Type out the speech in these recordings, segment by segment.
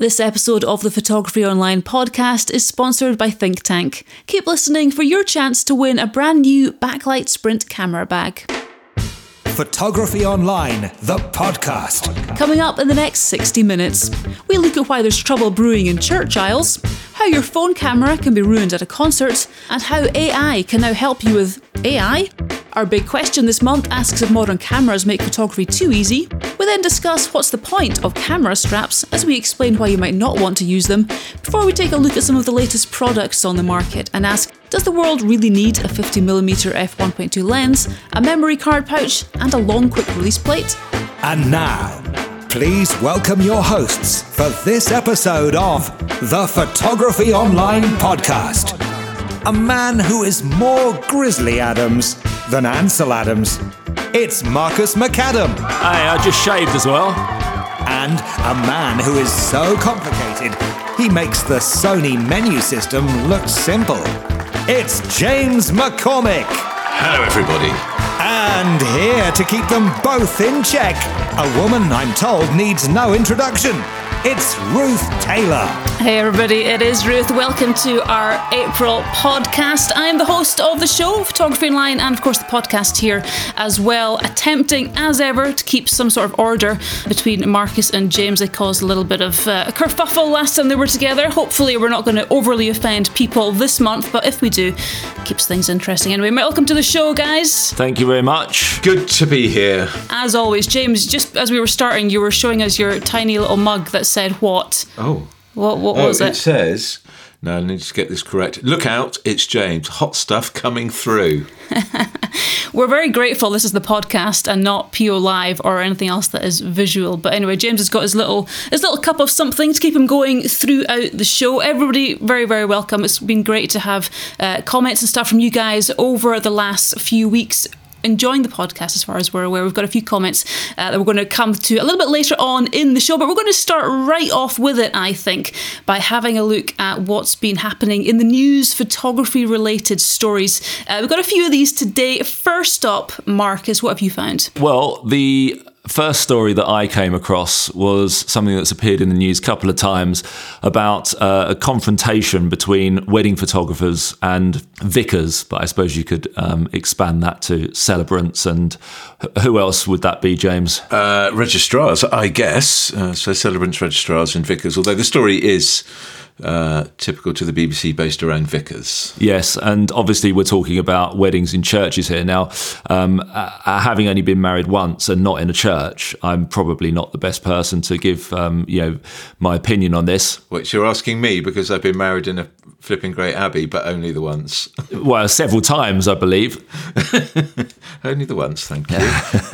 This episode of the Photography Online podcast is sponsored by Think Tank. Keep listening for your chance to win a brand new Backlight Sprint camera bag. Photography Online, the podcast. Coming up in the next 60 minutes, we look at why there's trouble brewing in church aisles, how your phone camera can be ruined at a concert, and how AI can now help you with AI. Our big question this month asks if modern cameras make photography too easy. We then discuss what's the point of camera straps as we explain why you might not want to use them, before we take a look at some of the latest products on the market and ask, does the world really need a 50mm f1.2 lens, a memory card pouch, and a long quick release plate? And now, please welcome your hosts for this episode of the Photography Online podcast. A man who is more Grizzly Adams than Ansel Adams. It's Marcus McAdam. Hey, I just shaved as well. And a man who is so complicated, he makes the Sony menu system look simple. It's James McCormick. Hello, everybody. And here to keep them both in check, a woman I'm told needs no introduction. It's Ruth Taylor. Hey everybody, it is Ruth. Welcome to our April podcast. I'm the host of the show, Photography Online, and of course the podcast here as well, attempting as ever to keep some sort of order between Marcus and James. They caused a little bit of a kerfuffle last time they were together. Hopefully we're not going to overly offend people this month, but if we do, it keeps things interesting. Anyway, welcome to the show, guys. Thank you very much. Good to be here. As always, James, just as we were starting, you were showing us your tiny little mug that said what? Oh. What was it? It says, no, I need to get this correct. Look out, it's James. Hot stuff coming through. We're very grateful this is the podcast and not PO Live or anything else that is visual. But anyway, James has got his little cup of something to keep him going throughout the show. Everybody, very, very welcome. It's been great to have comments and stuff from you guys over the last few weeks, enjoying the podcast as far as we're aware. We've got a few comments that we're going to come to a little bit later on in the show, but we're going to start right off with it, I think, by having a look at what's been happening in the news, photography related stories. We've got a few of these today. First up, Marcus, what have you found? Well, the first story that I came across was something that's appeared in the news a couple of times about a confrontation between wedding photographers and vicars, but I suppose you could expand that to celebrants, and who else would that be, James? Registrars, I guess. So celebrants, registrars and vicars, although the story is typical to the BBC, based around vicars. Yes, and obviously we're talking about weddings in churches here. Now, having only been married once and not in a church, I'm probably not the best person to give my opinion on this. Which you're asking me because I've been married in a flipping great abbey, but only the once. Well, several times, I believe. Only the once, thank you.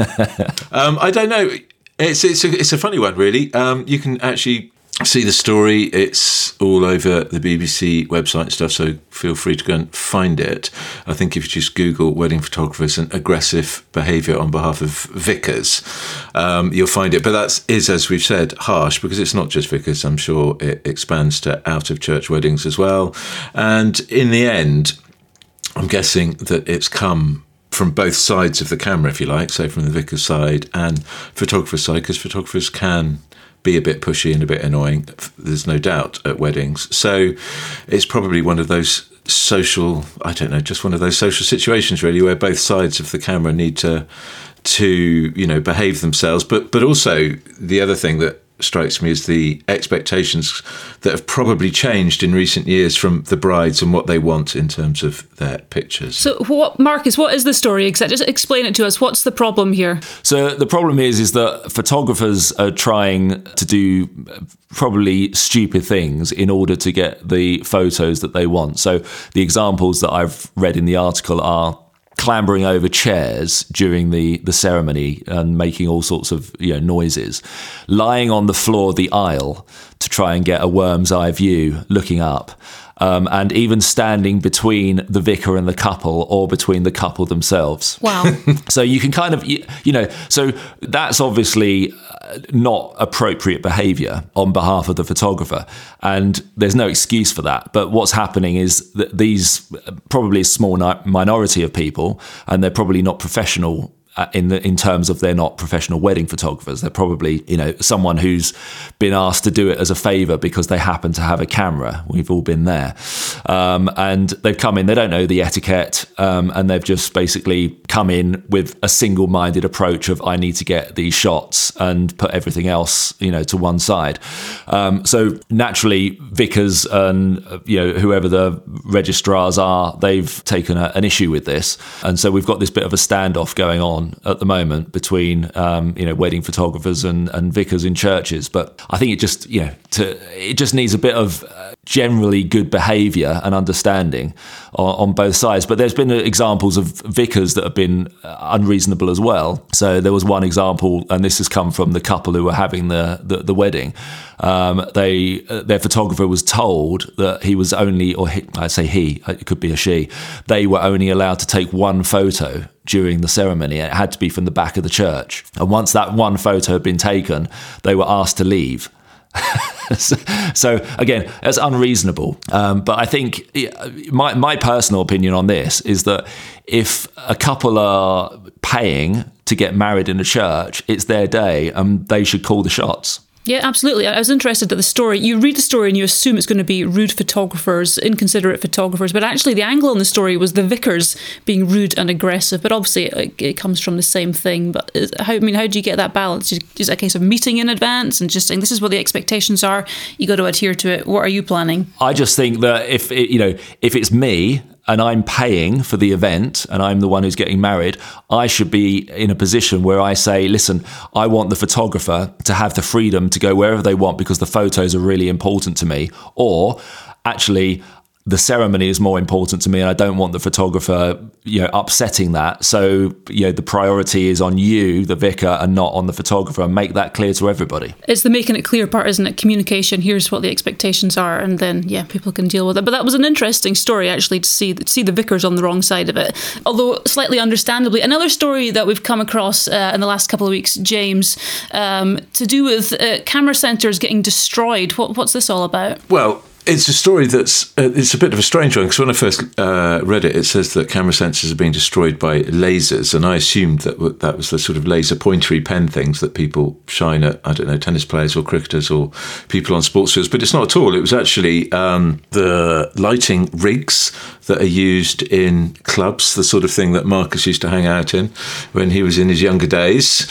I don't know. It's a funny one, really. You can actually see the story. It's all over the BBC website and stuff, so feel free to go and find it. I think if you just Google wedding photographers and aggressive behaviour on behalf of vicars, you'll find it. But that is, as we've said, harsh, because it's not just vicars. I'm sure it expands to out-of-church weddings as well. And in the end, I'm guessing that it's come from both sides of the camera, if you like, so from the vicar's side and photographer's side, because photographers can be a bit pushy and a bit annoying, there's no doubt, at weddings. So it's probably one of those social situations, really, where both sides of the camera need to behave themselves. But also the other thing that strikes me is the expectations that have probably changed in recent years from the brides and what they want in terms of their pictures. So, Marcus, what is the story? Just explain it to us. What's the problem here? So the problem is that photographers are trying to do probably stupid things in order to get the photos that they want. So the examples that I've read in the article are clambering over chairs during the ceremony and making all sorts of noises, lying on the floor of the aisle to try and get a worm's eye view looking up, and even standing between the vicar and the couple, or between the couple themselves. Wow. So you can kind of, so that's obviously not appropriate behaviour on behalf of the photographer, and there's no excuse for that. But what's happening is that these probably a small minority of people, and they're probably not professional in terms of they're not professional wedding photographers. They're probably, someone who's been asked to do it as a favour because they happen to have a camera. We've all been there. And they've come in, they don't know the etiquette, and they've just basically come in with a single-minded approach of, I need to get these shots and put everything else, to one side. So naturally, vicars and, whoever the registrars are, they've taken an issue with this. And so we've got this bit of a standoff going on at the moment between, wedding photographers and vicars in churches. But I think it just needs a bit of generally good behaviour and understanding on both sides. But there's been examples of vicars that have been unreasonable as well. So there was one example, and this has come from the couple who were having the wedding. Their photographer was told that he was only, it could be a she, they were only allowed to take one photo during the ceremony. It had to be from the back of the church. And once that one photo had been taken, they were asked to leave. So again, it's unreasonable. But I think my personal opinion on this is that if a couple are paying to get married in a church, it's their day and they should call the shots. Yeah, absolutely. I was interested at the story. You read the story and you assume it's going to be rude photographers, inconsiderate photographers, but actually the angle in the story was the vicars being rude and aggressive. But obviously it comes from the same thing. But how do you get that balance? Is it a case of meeting in advance and just saying, this is what the expectations are, you got to adhere to it? What are you planning? I just think that if it's me and I'm paying for the event and I'm the one who's getting married, I should be in a position where I say, listen, I want the photographer to have the freedom to go wherever they want because the photos are really important to me. Or actually, the ceremony is more important to me and I don't want the photographer, upsetting that. So, the priority is on you, the vicar, and not on the photographer, and make that clear to everybody. It's the making it clear part, isn't it? Communication, here's what the expectations are, and then, people can deal with it. But that was an interesting story, actually, to see the vicars on the wrong side of it. Although, slightly understandably. Another story that we've come across in the last couple of weeks, James, to do with camera centres getting destroyed. What's this all about? Well, it's a story that's it's a bit of a strange one, because when I first read it, it says that camera sensors are being destroyed by lasers, and I assumed that was the sort of laser pointery pen things that people shine at, I don't know, tennis players or cricketers or people on sports fields, but it's not at all. It was actually the lighting rigs that are used in clubs, the sort of thing that Marcus used to hang out in when he was in his younger days.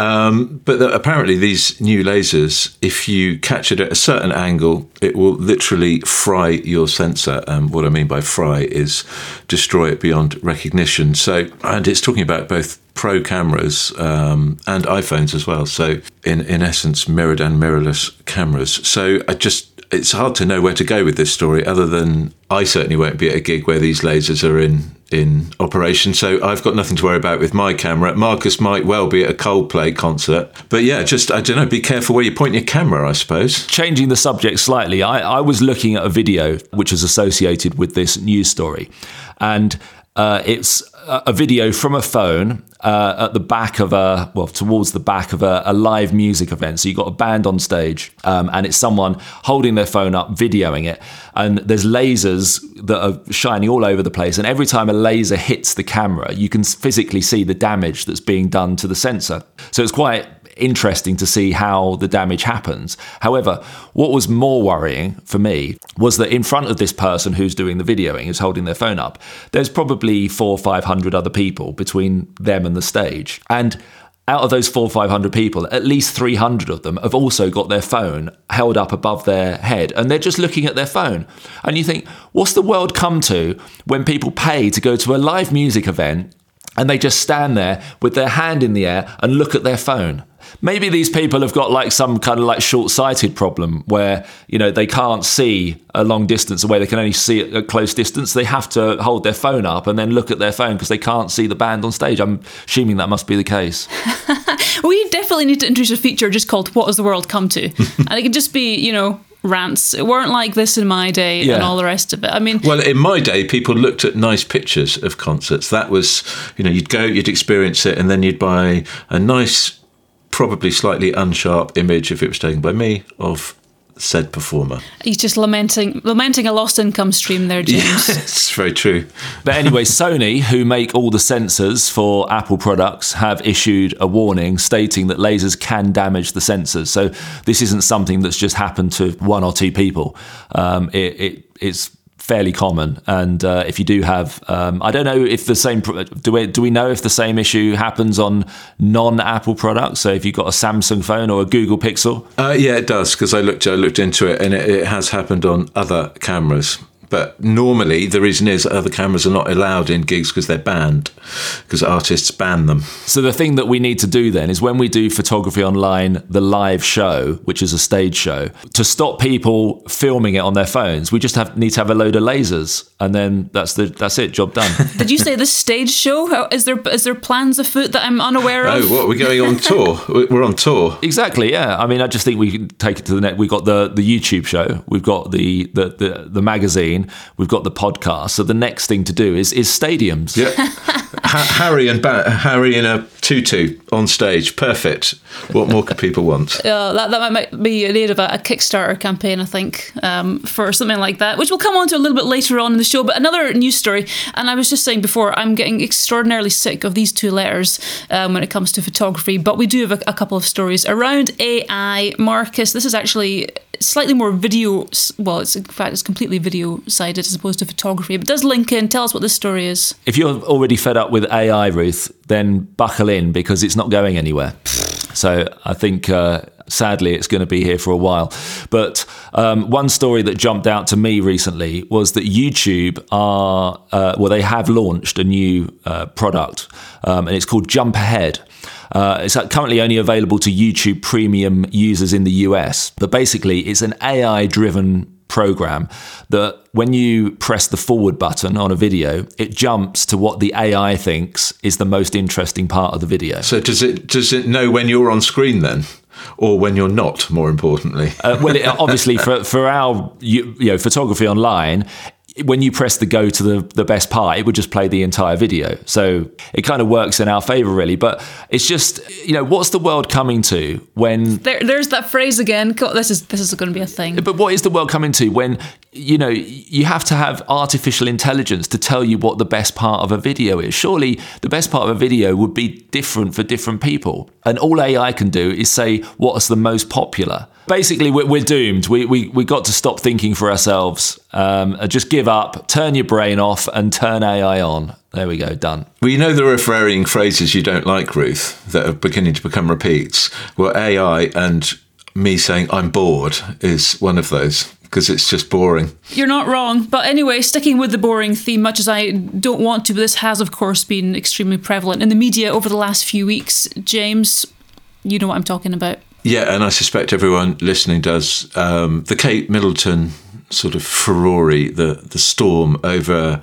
But apparently these new lasers, if you catch it at a certain angle, it will literally fry your sensor. What I mean by fry is destroy it beyond recognition. So, and it's talking about both pro cameras and iPhones as well. So in essence, mirrored and mirrorless cameras. So it's hard to know where to go with this story, other than I certainly won't be at a gig where these lasers are in operation. So I've got nothing to worry about with my camera. Marcus might well be at a Coldplay concert. But yeah, I don't know, be careful where you point your camera, I suppose. Changing the subject slightly, I was looking at a video which is associated with this news story. And it's a video from a phone at the back of towards the back of a live music event. So you've got a band on stage, and it's someone holding their phone up, videoing it. And there's lasers that are shining all over the place. And every time a laser hits the camera, you can physically see the damage that's being done to the sensor. So it's quite interesting to see how the damage happens. However, what was more worrying for me was that in front of this person who's doing the videoing, who's holding their phone up, there's probably 400 or 500 other people between them and the stage. And out of those 400 or 500 people, at least 300 of them have also got their phone held up above their head, and they're just looking at their phone. And you think, what's the world come to when people pay to go to a live music event and they just stand there with their hand in the air and look at their phone? Maybe these people have got like some kind of like short-sighted problem where, they can't see a long distance away. They can only see at a close distance. They have to hold their phone up and then look at their phone because they can't see the band on stage. I'm assuming that must be the case. We definitely need to introduce a feature just called What Has the World Come To? And it can just be, rants. It weren't like this in my day and all the rest of it. I mean, well, in my day, people looked at nice pictures of concerts. That was, you'd go, you'd experience it, and then you'd buy a nice, probably slightly unsharp image, if it was taken by me, of said performer. He's just lamenting a lost income stream there, James. It's very true. But anyway, Sony, who make all the sensors for Apple products, have issued a warning stating that lasers can damage the sensors. So this isn't something that's just happened to one or two people. It's fairly common, and if you do have, I don't know if the same. Do we know if the same issue happens on non-Apple products? So if you've got a Samsung phone or a Google Pixel, yeah, it does, because I looked into it, and it has happened on other cameras. But normally the reason is other cameras are not allowed in gigs because they're banned, because artists ban them. So the thing that we need to do then is when we do Photography Online, the live show, which is a stage show, to stop people filming it on their phones, we just need to have a load of lasers, and then that's it, job done. Did you say the stage show? Is there plans afoot that I'm unaware of? Oh, what, we're going on tour? We're on tour. Exactly, yeah. I mean, I just think we can take it to the net. We've got the YouTube show, we've got the magazine, we've got the podcast. So the next thing to do is stadiums. Yeah, Harry in a tutu on stage, perfect. What more could people want? That might be in aid of a Kickstarter campaign, I think, for something like that, which we'll come on to a little bit later on in the show. But another news story, and I was just saying before, I'm getting extraordinarily sick of these two letters when it comes to photography. But we do have a couple of stories around AI. Marcus, this is actually slightly more video. Well, it's completely video sided as opposed to photography. But it does link in. Tell us what this story is. If you're already fed up with AI, Ruth, then buckle in, because it's not going anywhere. So I think, sadly, it's going to be here for a while. But one story that jumped out to me recently was that YouTube they have launched a new product, and it's called Jump Ahead. It's currently only available to YouTube Premium users in the US. But basically, it's an AI-driven program that when you press the forward button on a video, it jumps to what the AI thinks is the most interesting part of the video. So does it know when you're on screen then? Or when you're not, more importantly? Obviously, for our Photography Online, when you press the go to the best part, it would just play the entire video. So it kind of works in our favour, really. But it's just, what's the world coming to when... There's that phrase again. This is going to be a thing. But what is the world coming to when, you have to have artificial intelligence to tell you what the best part of a video is? Surely the best part of a video would be different for different people. And all AI can do is say what's the most popular. Basically, we're doomed. We got to stop thinking for ourselves. Just give up, turn your brain off, and turn AI on. There we go, done. Well, there are varying phrases you don't like, Ruth, that are beginning to become repeats. Well, AI and me saying I'm bored is one of those, because it's just boring. You're not wrong. But anyway, sticking with the boring theme, much as I don't want to, but this has, of course, been extremely prevalent in the media over the last few weeks. James, you know what I'm talking about. Yeah, and I suspect everyone listening does. The Kate Middleton sort of furore, the storm over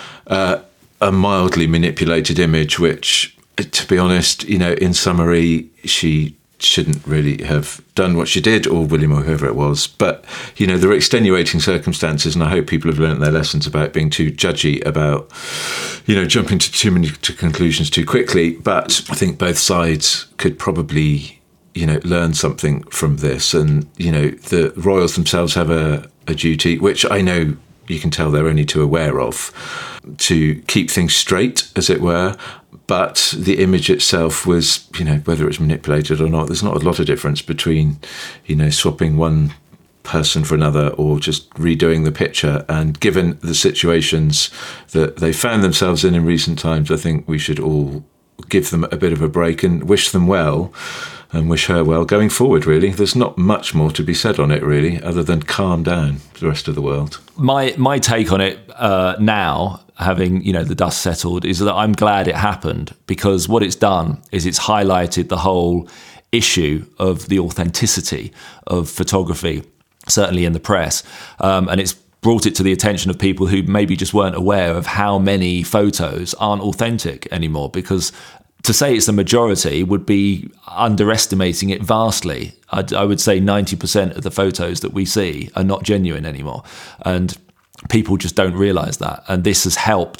a mildly manipulated image, which, to be honest, in summary, she shouldn't really have done what she did, or William, or whoever it was. But, there are extenuating circumstances, and I hope people have learnt their lessons about being too judgy about, jumping to too many conclusions too quickly. But I think both sides could probably learn something from this. And, the royals themselves have a duty, which I know you can tell they're only too aware of, to keep things straight, as it were. But the image itself was, whether it's manipulated or not, there's not a lot of difference between, swapping one person for another or just redoing the picture. And given the situations that they found themselves in recent times, I think we should all give them a bit of a break and wish them well, and wish her well going forward, really. There's not much more to be said on it, really, other than calm down the rest of the world. My take on it now, having, the dust settled, is that I'm glad it happened, because what it's done is it's highlighted the whole issue of the authenticity of photography, certainly in the press, and it's brought it to the attention of people who maybe just weren't aware of how many photos aren't authentic anymore, because to say it's a majority would be underestimating it vastly. I would say 90% of the photos that we see are not genuine anymore. And people just don't realise that. And this has helped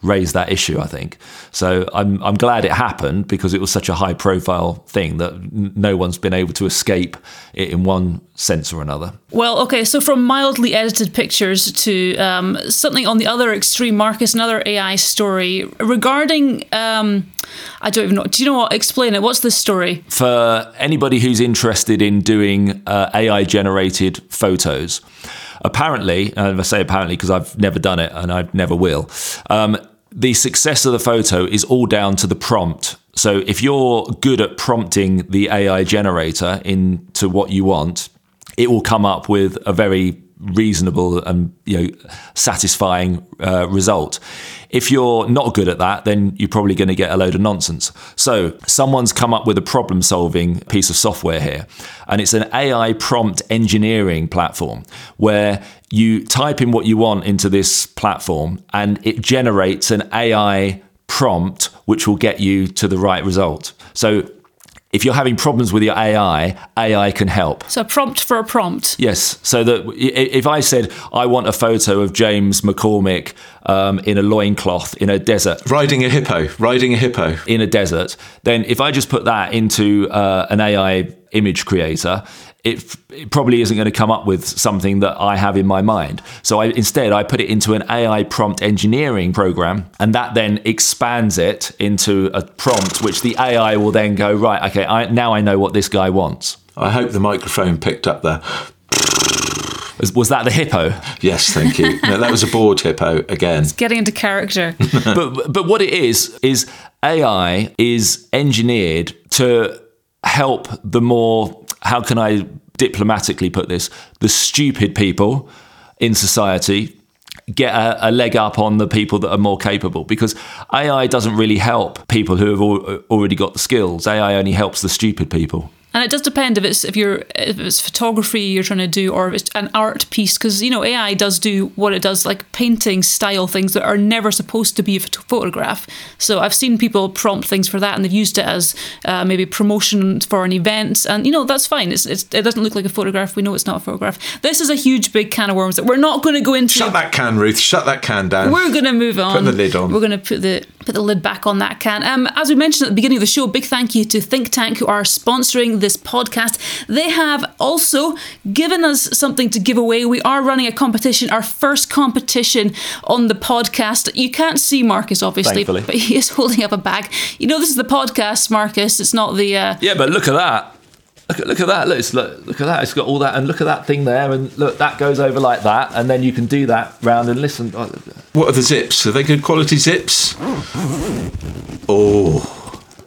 raise that issue, I think. So I'm glad it happened, because it was such a high profile thing that no one's been able to escape it in one sense or another. Well, okay, so from mildly edited pictures to something on the other extreme, Marcus, another AI story regarding, I don't even know, do you know what? Explain it. What's this story? For anybody who's interested in doing AI-generated photos, apparently, and I say apparently because I've never done it and I never will, the success of the photo is all down to the prompt. So if you're good at prompting the AI generator into what you want, it will come up with a very reasonable and satisfying result. If you're not good at that, then you're probably going to get a load of nonsense. So someone's come up with a problem-solving piece of software here, and it's an AI prompt engineering platform where you type in what you want into this platform and it generates an AI prompt which will get you to the right result. So if you're having problems with your AI can help. So a prompt for a prompt. Yes. So that if I said, I want a photo of James McCormick in a loincloth in a desert. Riding a hippo. In a desert. Then if I just put that into an AI image creator, it probably isn't going to come up with something that I have in my mind. So instead I put it into an AI prompt engineering program, and that then expands it into a prompt which the AI will then go, right, okay, now I know what this guy wants. I hope the microphone picked up there. Was that the hippo? Yes, thank you. No, that was a bored hippo again. It's getting into character. but what it is AI is engineered to help the more, how can I diplomatically put this, the stupid people in society get a leg up on the people that are more capable, because AI doesn't really help people who have already got the skills. AI only helps the stupid people. And it does depend if it's photography you're trying to do, or if it's an art piece, because AI does do what it does, like painting style things that are never supposed to be a photograph. So I've seen people prompt things for that, and they've used it as maybe promotion for an event, and that's fine. It doesn't look like a photograph. We know it's not a photograph. This is a huge big can of worms that we're not going to go into. Shut that can, Ruth. Shut that can down. We're going to move on. Put the lid on. We're going to put the lid back on that can. As we mentioned at the beginning of the show, big thank you to Think Tank, who are sponsoring this podcast. They have also given us something to give away. We are running a competition, our first competition on the podcast. You can't see Marcus, obviously, thankfully, but he is holding up a bag. This is the podcast, Marcus. It's not the... Yeah, but look at that. Look at that. Look at that. It's got all that, and look at that thing there, and look, that goes over like that, and then you can do that round and listen. What are the zips? Are they good quality zips? Oh.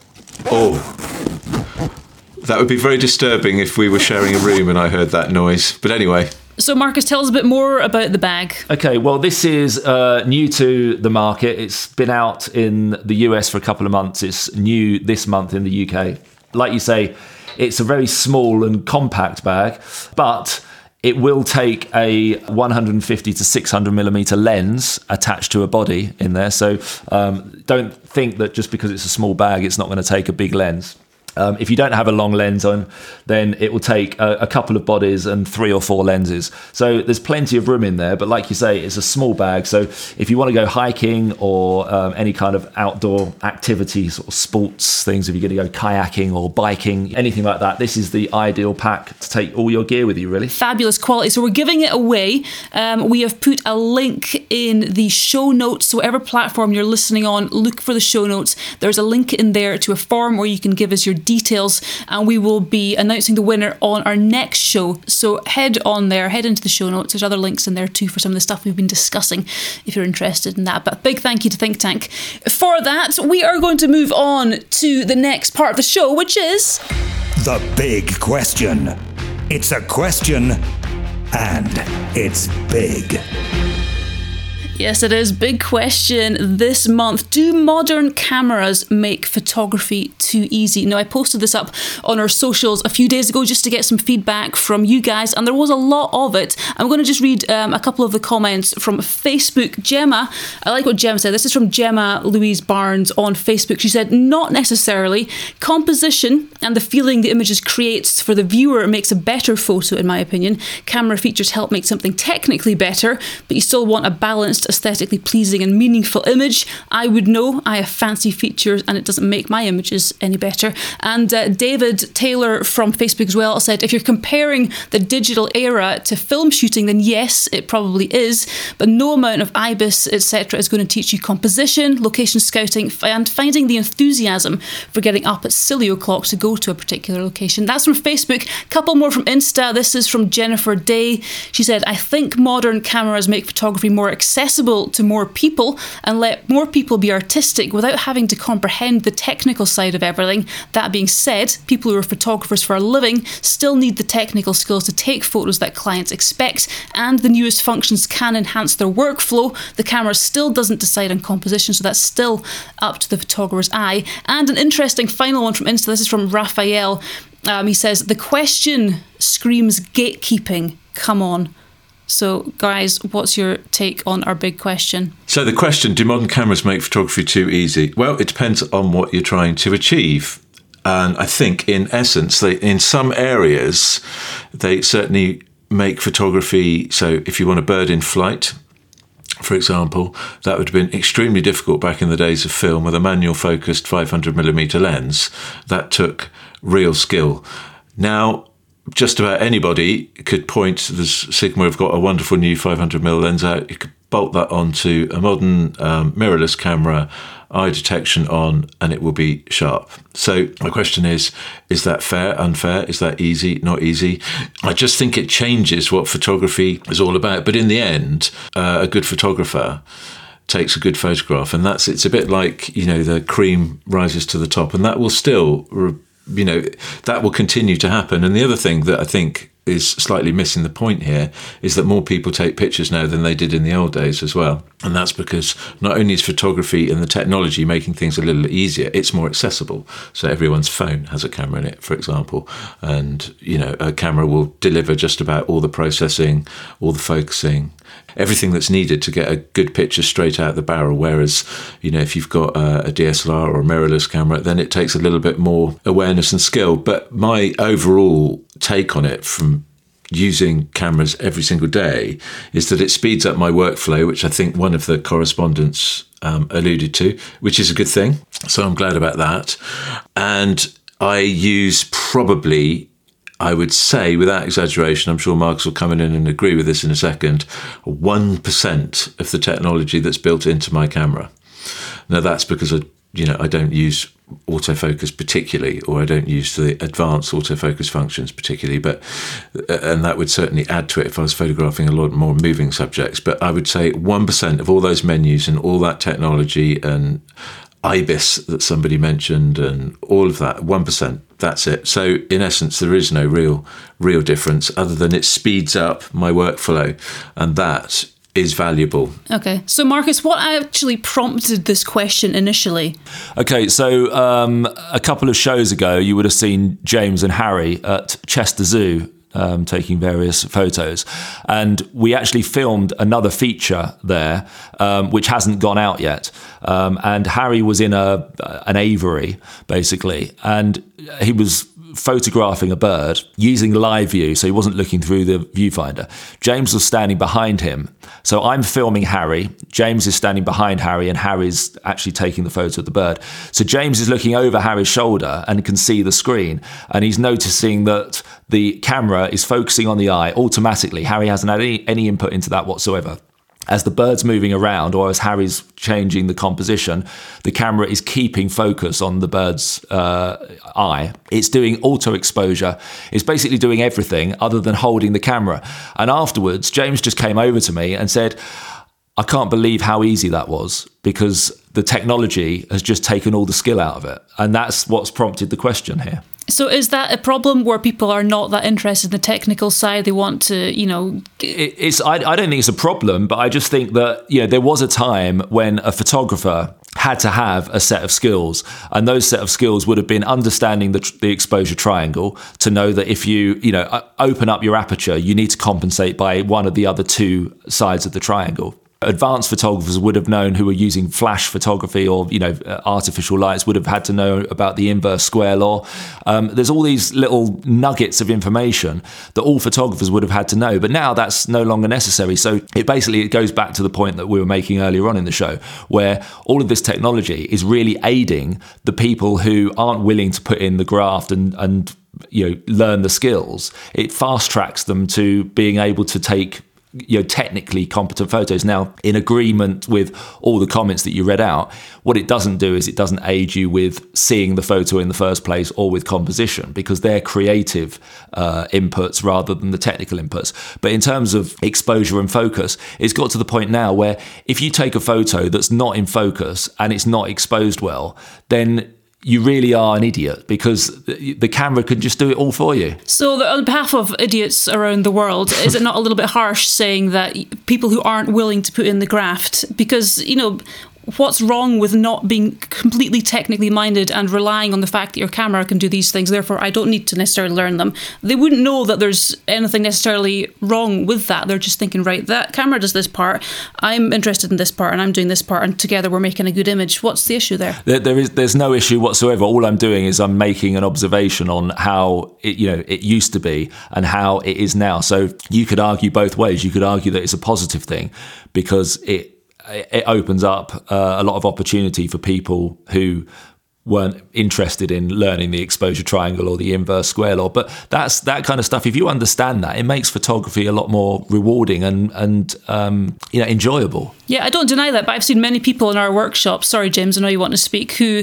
That would be very disturbing if we were sharing a room and I heard that noise. But anyway. So Marcus, tell us a bit more about the bag. Okay, well, this is new to the market. It's been out in the US for a couple of months. It's new this month in the UK. Like you say, it's a very small and compact bag, but it will take a 150 to 600 millimeter lens attached to a body in there. So don't think that just because it's a small bag, it's not going to take a big lens. If you don't have a long lens on, then it will take a couple of bodies and 3 or 4 lenses. So there's plenty of room in there. But like you say, it's a small bag. So if you want to go hiking or any kind of outdoor activities or sports things, if you're going to go kayaking or biking, anything like that, this is the ideal pack to take all your gear with you, really. Fabulous quality. So we're giving it away. We have put a link in the show notes. So whatever platform you're listening on, look for the show notes. There's a link in there to a form where you can give us your details, and we will be announcing the winner on our next show. So head into the show notes. There's other links in there too for some of the stuff we've been discussing if you're interested in that. But big thank you to Think Tank for that. We are going to move on to the next part of the show, which is the big question. It's a question, and it's big. Yes, it is. Big question this month. Do modern cameras make photography too easy? Now, I posted this up on our socials a few days ago just to get some feedback from you guys, and there was a lot of it. I'm going to just read a couple of the comments from Facebook. Gemma, I like what Gemma said. This is from Gemma Louise Barnes on Facebook. She said, not necessarily. Composition and the feeling the images creates for the viewer makes a better photo, in my opinion. Camera features help make something technically better, but you still want a balanced aesthetically pleasing and meaningful image. I would know. I have fancy features and it doesn't make my images any better. And David Taylor from Facebook as well said, if you're comparing the digital era to film shooting, then yes, it probably is, but no amount of IBIS, etc. is going to teach you composition, location scouting, and finding the enthusiasm for getting up at silly o'clock to go to a particular location. That's from Facebook. Couple more from Insta. This is from Jennifer Day. She said, I think modern cameras make photography more accessible to more people and let more people be artistic without having to comprehend the technical side of everything. That being said, people who are photographers for a living still need the technical skills to take photos that clients expect, and the newest functions can enhance their workflow. The camera still doesn't decide on composition, so that's still up to the photographer's eye. And an interesting final one from Insta. This is from Raphael. He says, the question screams gatekeeping. Come on. So, guys, what's your take on our big question? So the question, do modern cameras make photography too easy? Well, it depends on what you're trying to achieve. And I think, in essence, in some areas, they certainly make photography. So if you want a bird in flight, for example, that would have been extremely difficult back in the days of film with a manual focused 500mm lens. That took real skill. Now, just about anybody could point. Sigma have got a wonderful new 500mm lens out. You could bolt that onto a modern mirrorless camera, eye detection on, and it will be sharp. So my question is that fair, unfair? Is that easy, not easy? I just think it changes what photography is all about. But in the end, a good photographer takes a good photograph, and it's a bit like, the cream rises to the top, and that will still, that will continue to happen. And the other thing that I think is slightly missing the point here is that more people take pictures now than they did in the old days as well. And that's because not only is photography and the technology making things a little easier, it's more accessible. So everyone's phone has a camera in it, for example. And, a camera will deliver just about all the processing, all the focusing, everything that's needed to get a good picture straight out the barrel. Whereas, if you've got a DSLR or a mirrorless camera, then it takes a little bit more awareness and skill. But my overall take on it from using cameras every single day is that it speeds up my workflow, which I think one of the correspondents alluded to, which is a good thing. So I'm glad about that. And I use probably, I would say, without exaggeration, I'm sure Marcus will come in and agree with this in a second, 1% of the technology that's built into my camera. Now, that's because I don't use autofocus particularly, or I don't use the advanced autofocus functions particularly, and that would certainly add to it if I was photographing a lot more moving subjects. But I would say 1% of all those menus and all that technology and IBIS that somebody mentioned and all of that, 1%, that's it. So in essence, there is no real difference other than it speeds up my workflow, and that is valuable. Okay, so Marcus, what actually prompted this question initially? Okay, so a couple of shows ago, you would have seen James and Harry at Chester Zoo taking various photos, and we actually filmed another feature there, which hasn't gone out yet. And Harry was in an aviary, basically, and he was photographing a bird using live view, so he wasn't looking through the viewfinder. James was standing behind him, so I'm filming Harry. James is standing behind Harry, and Harry's actually taking the photo of the bird. So James is looking over Harry's shoulder and can see the screen, and he's noticing that the camera is focusing on the eye automatically. Harry hasn't had any input into that whatsoever. As the bird's moving around, or as Harry's changing the composition, the camera is keeping focus on the bird's eye. It's doing auto exposure. It's basically doing everything other than holding the camera. And afterwards, James just came over to me and said, I can't believe how easy that was, because the technology has just taken all the skill out of it. And that's what's prompted the question here. So is that a problem where people are not that interested in the technical side? They want to, I don't think it's a problem, but I just think that, there was a time when a photographer had to have a set of skills, and those set of skills would have been understanding the exposure triangle, to know that if you open up your aperture, you need to compensate by one of the other two sides of the triangle. advanced photographers would have known, who were using flash photography or, artificial lights, would have had to know about the inverse square law. There's all these little nuggets of information that all photographers would have had to know, but now that's no longer necessary. So it goes back to the point that we were making earlier on in the show, where all of this technology is really aiding the people who aren't willing to put in the graft and learn the skills. It fast tracks them to being able to take technically competent photos. Now, in agreement with all the comments that you read out, what it doesn't do is it doesn't aid you with seeing the photo in the first place or with composition, because they're creative inputs rather than the technical inputs. But in terms of exposure and focus, it's got to the point now where if you take a photo that's not in focus and it's not exposed well, then you really are an idiot, because the camera can just do it all for you. So on behalf of idiots around the world, is it not a little bit harsh saying that people who aren't willing to put in the graft, because, what's wrong with not being completely technically minded and relying on the fact that your camera can do these things, therefore I don't need to necessarily learn them? They wouldn't know that there's anything necessarily wrong with that. They're just thinking, right, that camera does this part, I'm interested in this part, and I'm doing this part, and together we're making a good image. What's the issue there? There's no issue whatsoever. All I'm doing is I'm making an observation on how it used to be and how it is now. So you could argue both ways. You could argue that it's a positive thing because it opens up a lot of opportunity for people who weren't interested in learning the exposure triangle or the inverse square law. But that's that kind of stuff. If you understand that, it makes photography a lot more rewarding and enjoyable. Yeah, I don't deny that, but I've seen many people in our workshops, sorry James, I know you want to speak, who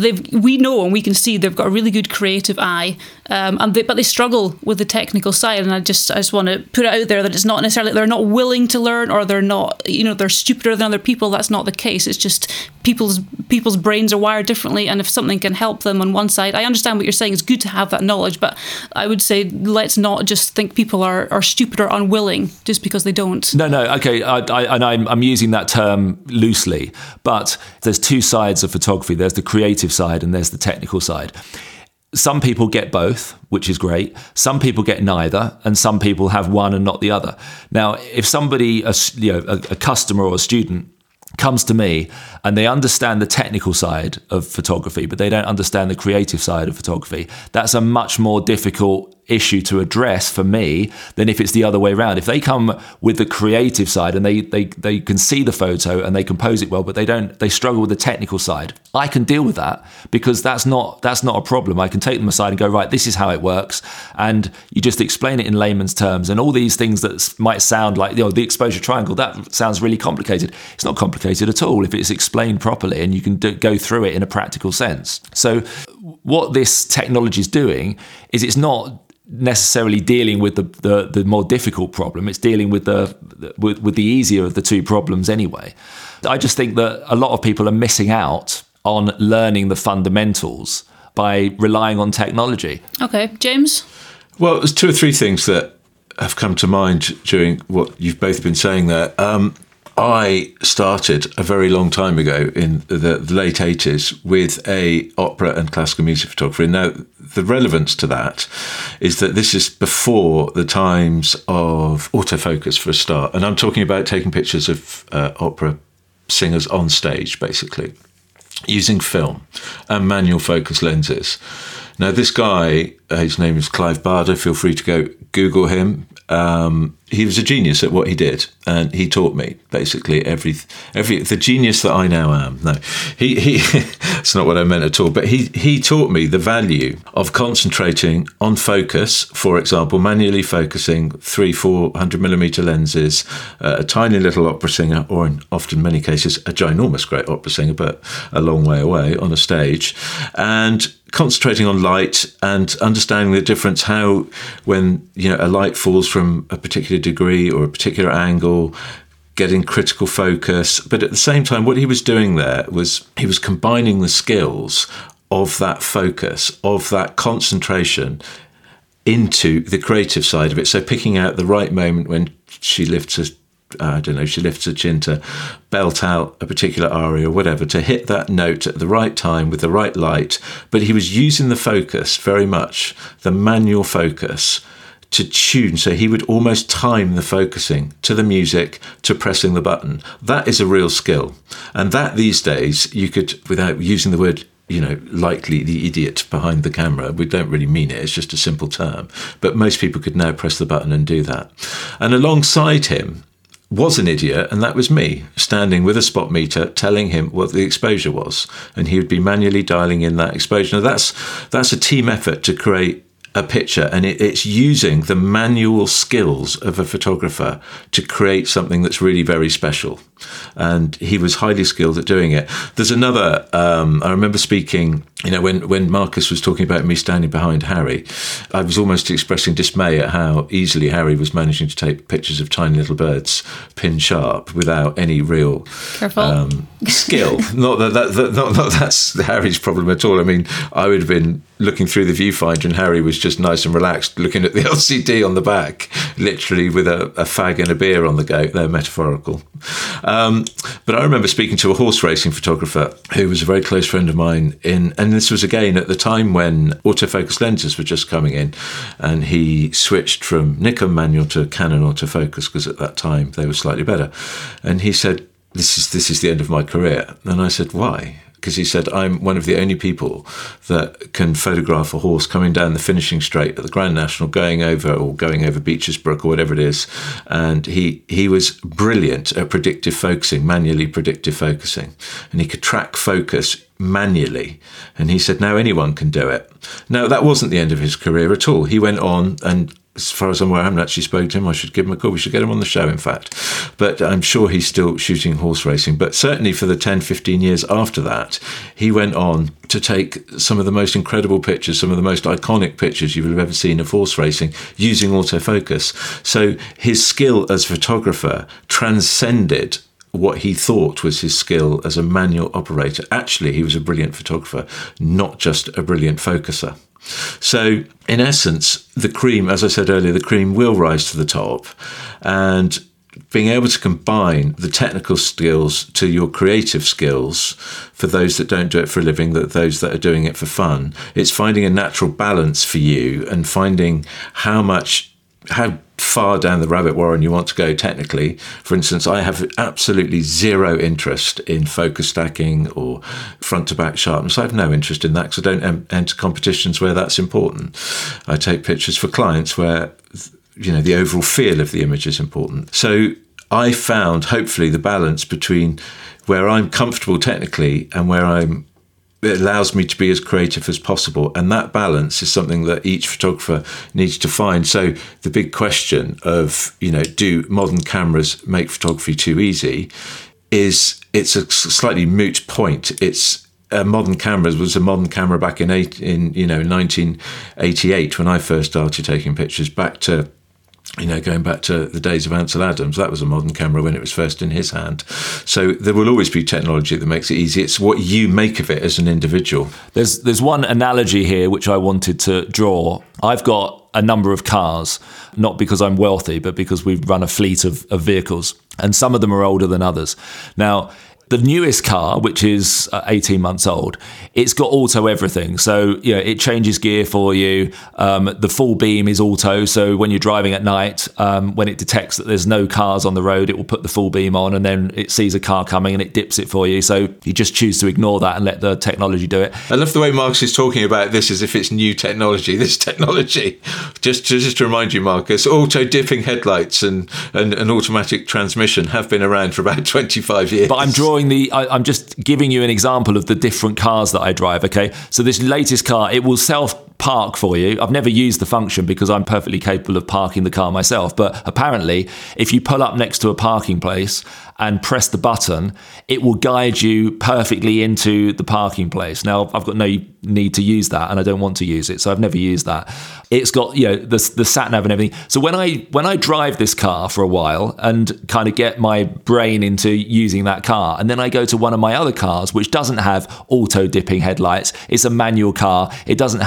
we know and we can see they've got a really good creative eye, but they struggle with the technical side. And I just want to put it out there that it's not necessarily they're not willing to learn, or they're not, they're stupider than other people. That's not the case. It's just people's brains are wired differently, and if something can help them on one side, I understand what you're saying. It's good to have that knowledge, but I would say let's not just think people are stupid or unwilling just because they don't. No, okay, I'm using that term loosely, but there's two sides of photography. There's the creative side and there's the technical side. Some people get both, which is great. Some people get neither, and some people have one and not the other. Now, if somebody, a customer or a student, comes to me and they understand the technical side of photography, but they don't understand the creative side of photography, that's a much more difficult issue to address for me than if it's the other way around. If they come with the creative side and they can see the photo and they compose it well, but they struggle with the technical side, I can deal with that, because that's not a problem. I can take them aside and go, right, this is how it works, and you just explain it in layman's terms. And all these things that might sound like the exposure triangle, that sounds really complicated. It's not complicated at all if it's explained properly and you can go through it in a practical sense. So what this technology is doing is it's not necessarily dealing with the more difficult problem. It's dealing with the easier of the two problems anyway. I just think that a lot of people are missing out on learning the fundamentals by relying on technology. Okay, James? Well, there's two or three things that have come to mind during what you've both been saying there. I started a very long time ago in the late 80s with a opera and classical music photography. Now, the relevance to that is that this is before the times of autofocus for a start. And I'm talking about taking pictures of opera singers on stage, basically, using film and manual focus lenses. Now, this guy, his name is Clive Barder. Feel free to go Google him. He was a genius at what he did, and he taught me basically the genius that I now am. No, he it's not what I meant at all. But he taught me the value of concentrating on focus. For example, manually focusing 300-400 millimeter lenses, a tiny little opera singer, or in often many cases a ginormous great opera singer, but a long way away on a stage, and concentrating on light and understanding the difference, how when a light falls from a particular degree or a particular angle, getting critical focus. But at the same time, what he was doing there was he was combining the skills of that focus, of that concentration, into the creative side of it. So picking out the right moment when she lifts her chin to belt out a particular aria or whatever, to hit that note at the right time with the right light. But he was using the focus very much, the manual focus, to tune. So he would almost time the focusing to the music, to pressing the button. That is a real skill. And that these days, you could, without using the word, likely the idiot behind the camera, we don't really mean it, it's just a simple term. But most people could now press the button and do that. And alongside him was an idiot, and that was me, standing with a spot meter telling him what the exposure was. And he would be manually dialing in that exposure. Now that's a team effort to create a picture, and it's using the manual skills of a photographer to create something that's really very special. And he was highly skilled at doing it. There's another, I remember speaking, when Marcus was talking about me standing behind Harry, I was almost expressing dismay at how easily Harry was managing to take pictures of tiny little birds pin sharp without any real skill. Not that that's Harry's problem at all. I mean, I would have been looking through the viewfinder and Harry was just nice and relaxed looking at the LCD on the back, literally with a fag and a beer on the go. They're metaphorical. But I remember speaking to a horse racing photographer who was a very close friend of mine and this was again at the time when autofocus lenses were just coming in, and he switched from Nikon manual to Canon autofocus because at that time they were slightly better. And he said, this is the end of my career. And I said, why? Because he said, I'm one of the only people that can photograph a horse coming down the finishing straight at the Grand National, going over Beeches Brook or whatever it is. And he was brilliant at predictive focusing, manually predictive focusing. And he could track focus manually. And he said, now anyone can do it. Now, that wasn't the end of his career at all. He went on, and as far as I'm aware, I haven't actually spoken to him. I should give him a call. We should get him on the show, in fact. But I'm sure he's still shooting horse racing. But certainly for the 10, 15 years after that, he went on to take some of the most incredible pictures, some of the most iconic pictures you would have ever seen of horse racing using autofocus. So his skill as a photographer transcended what he thought was his skill as a manual operator. Actually, he was a brilliant photographer, not just a brilliant focuser. So, in essence, the cream, as I said earlier, the cream will rise to the top, and being able to combine the technical skills to your creative skills for those that don't do it for a living, those that are doing it for fun, it's finding a natural balance for you and finding how far down the rabbit warren you want to go technically. For instance, I have absolutely zero interest in focus stacking or front to back sharpness. I have no interest in that because I don't enter competitions where that's important. I take pictures for clients where the overall feel of the image is important. So I found hopefully the balance between where I'm comfortable technically and where it allows me to be as creative as possible. And that balance is something that each photographer needs to find. So the big question of, do modern cameras make photography too easy? It's a slightly moot point. It's a modern camera was a modern camera back in 1988 when I first started taking pictures, back to going back to the days of Ansel Adams. That was a modern camera when it was first in his hand. So there will always be technology that makes it easy. It's what you make of it as an individual. There's one analogy here which I wanted to draw. I've got a number of cars, not because I'm wealthy, but because we run a fleet of vehicles, and some of them are older than others. Now, the newest car, which is 18 months old, it's got auto everything. So, it changes gear for you. The full beam is auto. So when you're driving at night, when it detects that there's no cars on the road, it will put the full beam on, and then it sees a car coming and it dips it for you. So you just choose to ignore that and let the technology do it. I love the way Marcus is talking about this as if it's new technology. This technology, just to remind you, Marcus, auto dipping headlights and automatic transmission have been around for about 25 years. But I'm just giving you an example of the different cars that I drive, okay? So this latest car, it will self-park for you. I've never used the function because I'm perfectly capable of parking the car myself. But apparently, if you pull up next to a parking place and press the button, it will guide you perfectly into the parking place. Now, I've got no need to use that, and I don't want to use it, so I've never used that. It's got the sat nav and everything. So when I drive this car for a while and kind of get my brain into using that car, and then I go to one of my other cars which doesn't have auto dipping headlights, it's a manual car, it doesn't have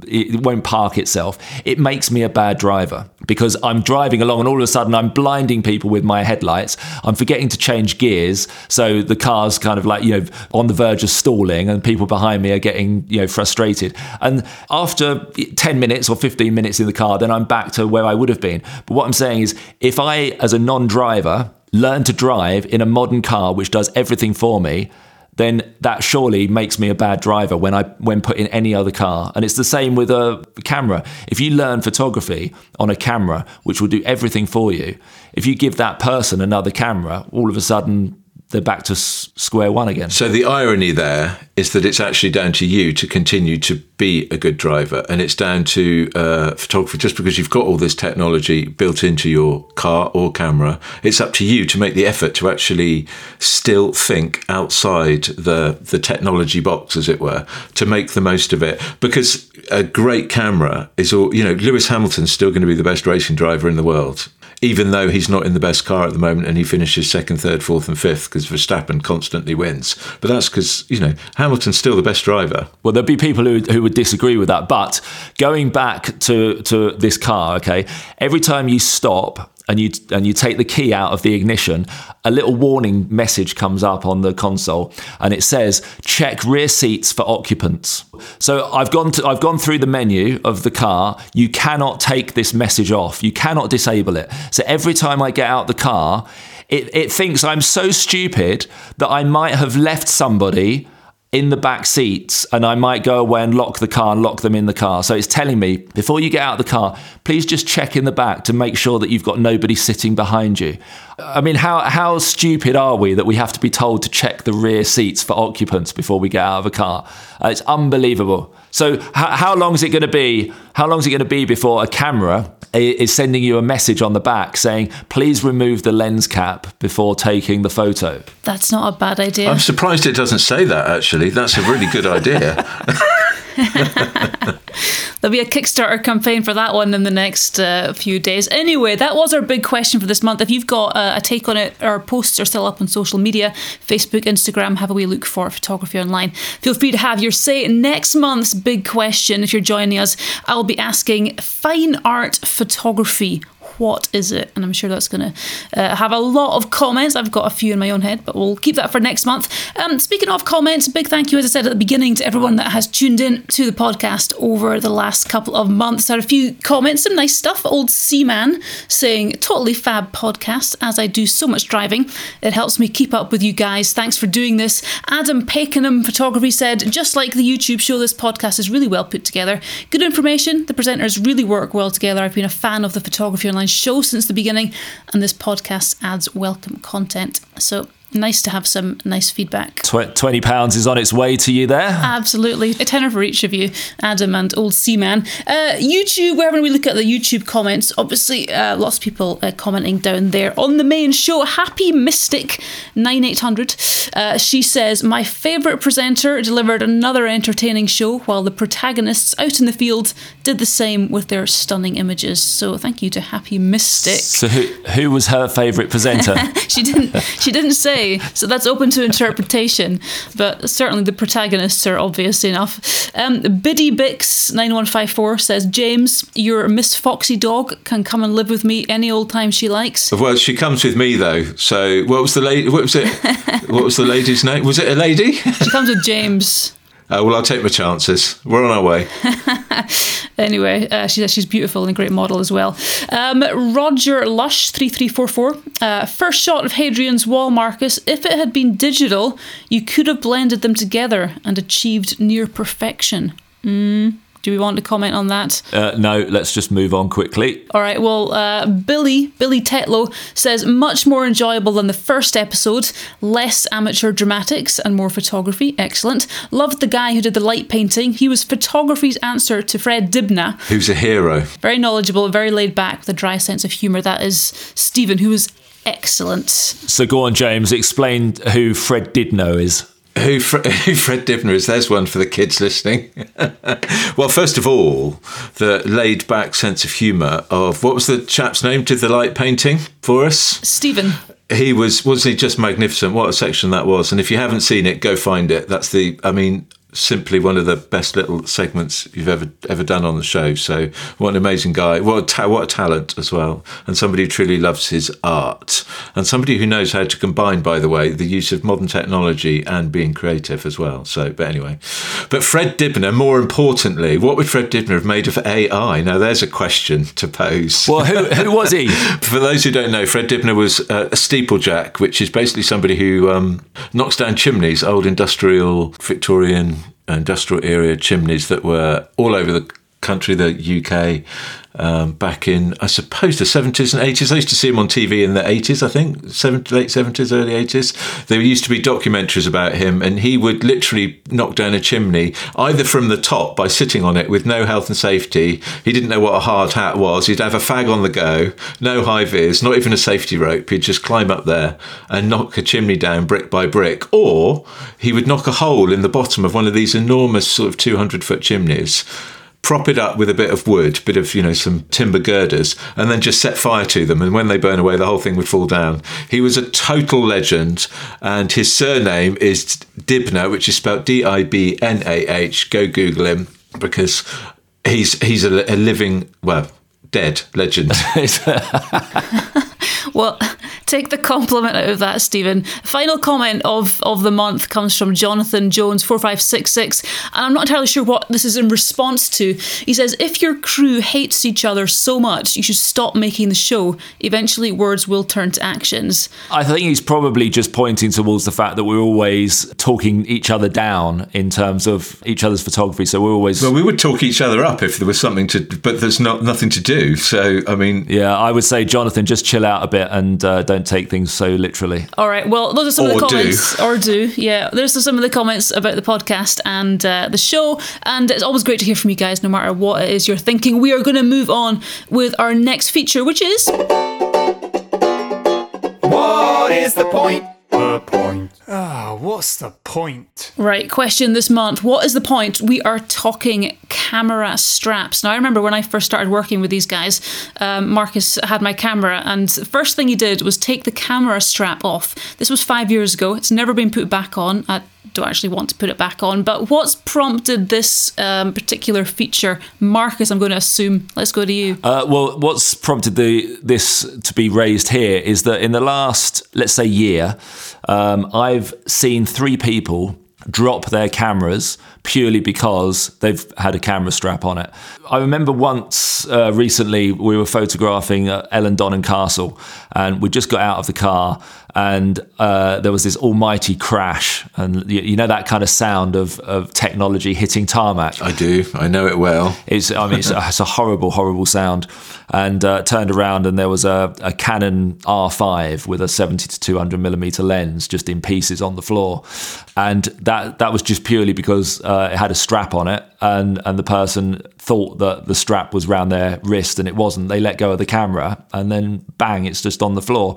it won't park itself, it makes me a bad driver, because I'm driving along and all of a sudden I'm blinding people with my headlights. I'm forgetting to change gears, so the car's kind of like, on the verge of stalling, and people behind me are getting, frustrated. And after 10 minutes or 15 minutes in the car, then I'm back to where I would have been. But what I'm saying is, if I, as a non-driver, learn to drive in a modern car which does everything for me, then that surely makes me a bad driver when put in any other car. And it's the same with a camera. If you learn photography on a camera which will do everything for you, if you give that person another camera, all of a sudden they're back to square one again. So the irony there is that it's actually down to you to continue to be a good driver, and it's down to photography. Just because you've got all this technology built into your car or camera, it's up to you to make the effort to actually still think outside the technology box, as it were, to make the most of it. Because a great camera is all, Lewis Hamilton's still going to be the best racing driver in the world, even though he's not in the best car at the moment and he finishes second, third, fourth and fifth because Verstappen constantly wins. But that's because, Hamilton's still the best driver. Well, there'd be people who would disagree with that. But going back to this car, okay, every time you stop and you take the key out of the ignition, a little warning message comes up on the console, and it says, check rear seats for occupants. So I've gone through the menu of the car. You cannot take this message off. You cannot disable it. So every time I get out the car, it thinks I'm so stupid that I might have left somebody in the back seats, and I might go away and lock the car and lock them in the car. So it's telling me, before you get out of the car, please just check in the back to make sure that you've got nobody sitting behind you. I mean, how stupid are we that we have to be told to check the rear seats for occupants before we get out of a car? It's unbelievable. So how long is it going to be? How long is it going to be before a camera is sending you a message on the back saying, please remove the lens cap before taking the photo? That's not a bad idea. I'm surprised it doesn't say that, actually. That's a really good idea. There'll be a Kickstarter campaign for that one in the next few days. Anyway, that was our big question for this month. If you've got a take on it, our posts are still up on social media, Facebook, Instagram. Have a wee look for Photography Online. Feel free to have your say. Next month's big question, if you're joining us, I'll be asking fine art photography. What is it? And I'm sure that's going to have a lot of comments. I've got a few in my own head, but we'll keep that for next month. Speaking of comments, big thank you, as I said at the beginning, to everyone that has tuned in to the podcast over the last couple of months. I had a few comments, some nice stuff. Old Seaman saying, totally fab podcast, as I do so much driving. It helps me keep up with you guys. Thanks for doing this. Adam Pakenham Photography said, just like the YouTube show, this podcast is really well put together. Good information. The presenters really work well together. I've been a fan of the Photography Online show since the beginning, and this podcast adds welcome content. So nice to have some nice feedback. £20 is on its way to you there. Absolutely. A tenner for each of you, Adam and Old Seaman. YouTube, wherever we look at the YouTube comments, obviously lots of people commenting down there on the main show. Happy Mystic 9800. She says, my favourite presenter delivered another entertaining show while the protagonists out in the field did the same with their stunning images. So thank you to Happy Mystic. So who was her favourite presenter? She didn't say. So that's open to interpretation, but certainly the protagonists are obvious enough. Biddy Bix 9154 says, James, your Miss Foxy dog can come and live with me any old time she likes. Well, she comes with me though. So what was the lady's name? Was it a lady? She comes with James. Well, I'll take my chances. We're on our way. Anyway, she says she's beautiful and a great model as well. Roger Lush 3344. First shot of Hadrian's Wall, Marcus. If it had been digital, you could have blended them together and achieved near perfection. Do we want to comment on that? No, let's just move on quickly. All right, well, Billy Tetlow says, much more enjoyable than the first episode, less amateur dramatics and more photography. Excellent. Loved the guy who did the light painting. He was photography's answer to Fred Dibnah. Who's a hero. Very knowledgeable, very laid back, with a dry sense of humour. That is Stephen, who was excellent. So go on, James, explain who Fred Dibnah is. Who Fred Dibnah is. There's one for the kids listening. Well, first of all, the laid-back sense of humour of, what was the chap's name, did the light painting for us? Stephen. Wasn't he just magnificent? What a section that was. And if you haven't seen it, go find it. simply one of the best little segments you've ever done on the show. So what an amazing guy. What a talent as well. And somebody who truly loves his art. And somebody who knows how to combine, by the way, the use of modern technology and being creative as well. So, but anyway. But Fred Dibnah, more importantly, what would Fred Dibnah have made of AI? Now, there's a question to pose. Well, who was he? For those who don't know, Fred Dibnah was a steeplejack, which is basically somebody who knocks down chimneys, old industrial, Victorian industrial area chimneys that were all over the country, the UK, back in, I suppose, the 70s and 80s. I used to see him on TV in the 80s, I think, late 70s, early 80s. There used to be documentaries about him, and he would literally knock down a chimney, either from the top by sitting on it with no health and safety. He didn't know what a hard hat was. He'd have a fag on the go, no high-vis, not even a safety rope. He'd just climb up there and knock a chimney down brick by brick. Or he would knock a hole in the bottom of one of these enormous sort of 200-foot chimneys, prop it up with a bit of wood, bit of, some timber girders, and then just set fire to them. And when they burn away, the whole thing would fall down. He was a total legend, and his surname is Dibnah, which is spelled Dibnah. Go Google him, because he's a living, well, dead legend. Well, take the compliment out of that, Stephen. Final comment of the month comes from Jonathan Jones 4566, and I'm not entirely sure what this is in response to. He says, if your crew hates each other so much, you should stop making the show. Eventually words will turn to actions. I think he's probably just pointing towards the fact that we're always talking each other down in terms of each other's photography. So we're always... Well, we would talk each other up if there was something to... But there's nothing to do. So, I mean... Yeah, I would say, Jonathan, just chill out a bit and don't take things so literally. All right, well, those are some of the comments. Or do. Yeah, there's some of the comments about the podcast and the show. And it's always great to hear from you guys, no matter what it is you're thinking. We are going to move on with our next feature, which is... What is the point? What's the point? Right, question this month. What is the point? We are talking camera straps. Now, I remember when I first started working with these guys, Marcus had my camera, and the first thing he did was take the camera strap off. This was 5 years ago. It's never been put back on. I don't actually want to put it back on, but what's prompted this particular feature? Marcus, I'm going to assume. Let's go to you. Well, what's prompted this to be raised here is that in the last, let's say, year, I've seen 3 people drop their cameras purely because they've had a camera strap on it. I remember once recently we were photographing Ellendon Castle, and we just got out of the car, and there was this almighty crash, and you know that kind of sound of technology hitting tarmac. I do. I know it well. It's a horrible sound. And turned around, and there was a Canon R5 with a 70 to 200 millimeter lens just in pieces on the floor, and that was just purely because it had a strap on it, and the person thought that the strap was round their wrist, and it wasn't. They let go of the camera, and then bang, it's just on the floor.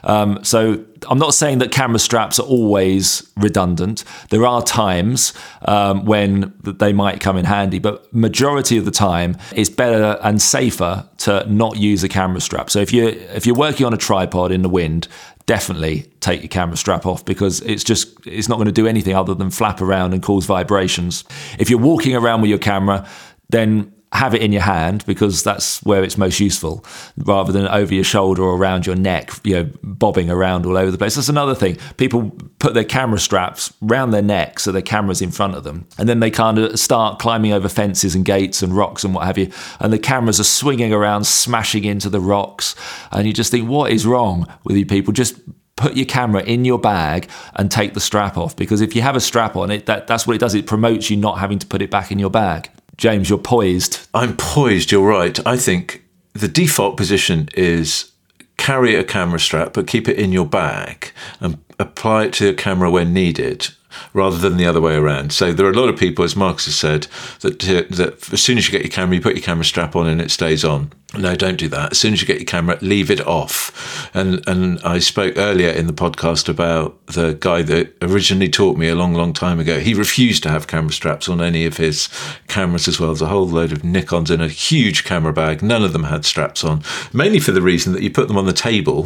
So I'm not saying that camera straps are always redundant. There are times when they might come in handy, but majority of the time it's better and safer to not use a camera strap. So if you're working on a tripod in the wind, definitely take your camera strap off, because it's not going to do anything other than flap around and cause vibrations. If you're walking around with your camera, then have it in your hand, because that's where it's most useful, rather than over your shoulder or around your neck, bobbing around all over the place. That's another thing. People put their camera straps round their neck so their camera's in front of them, and then they kind of start climbing over fences and gates and rocks and what have you, and the cameras are swinging around, smashing into the rocks, and you just think, what is wrong with you people? Just put your camera in your bag and take the strap off, because if you have a strap on it, that's what it does. It promotes you not having to put it back in your bag. James, you're poised. I'm poised, you're right. I think the default position is carry a camera strap, but keep it in your bag and apply it to your camera when needed, rather than the other way around. So there are a lot of people, as Marcus has said, that as soon as you get your camera, you put your camera strap on and it stays on. No, don't do that. As soon as you get your camera, leave it off. And I spoke earlier in the podcast about the guy that originally taught me a long, long time ago. He refused to have camera straps on any of his cameras as well. There's a whole load of Nikons in a huge camera bag. None of them had straps on, mainly for the reason that you put them on the table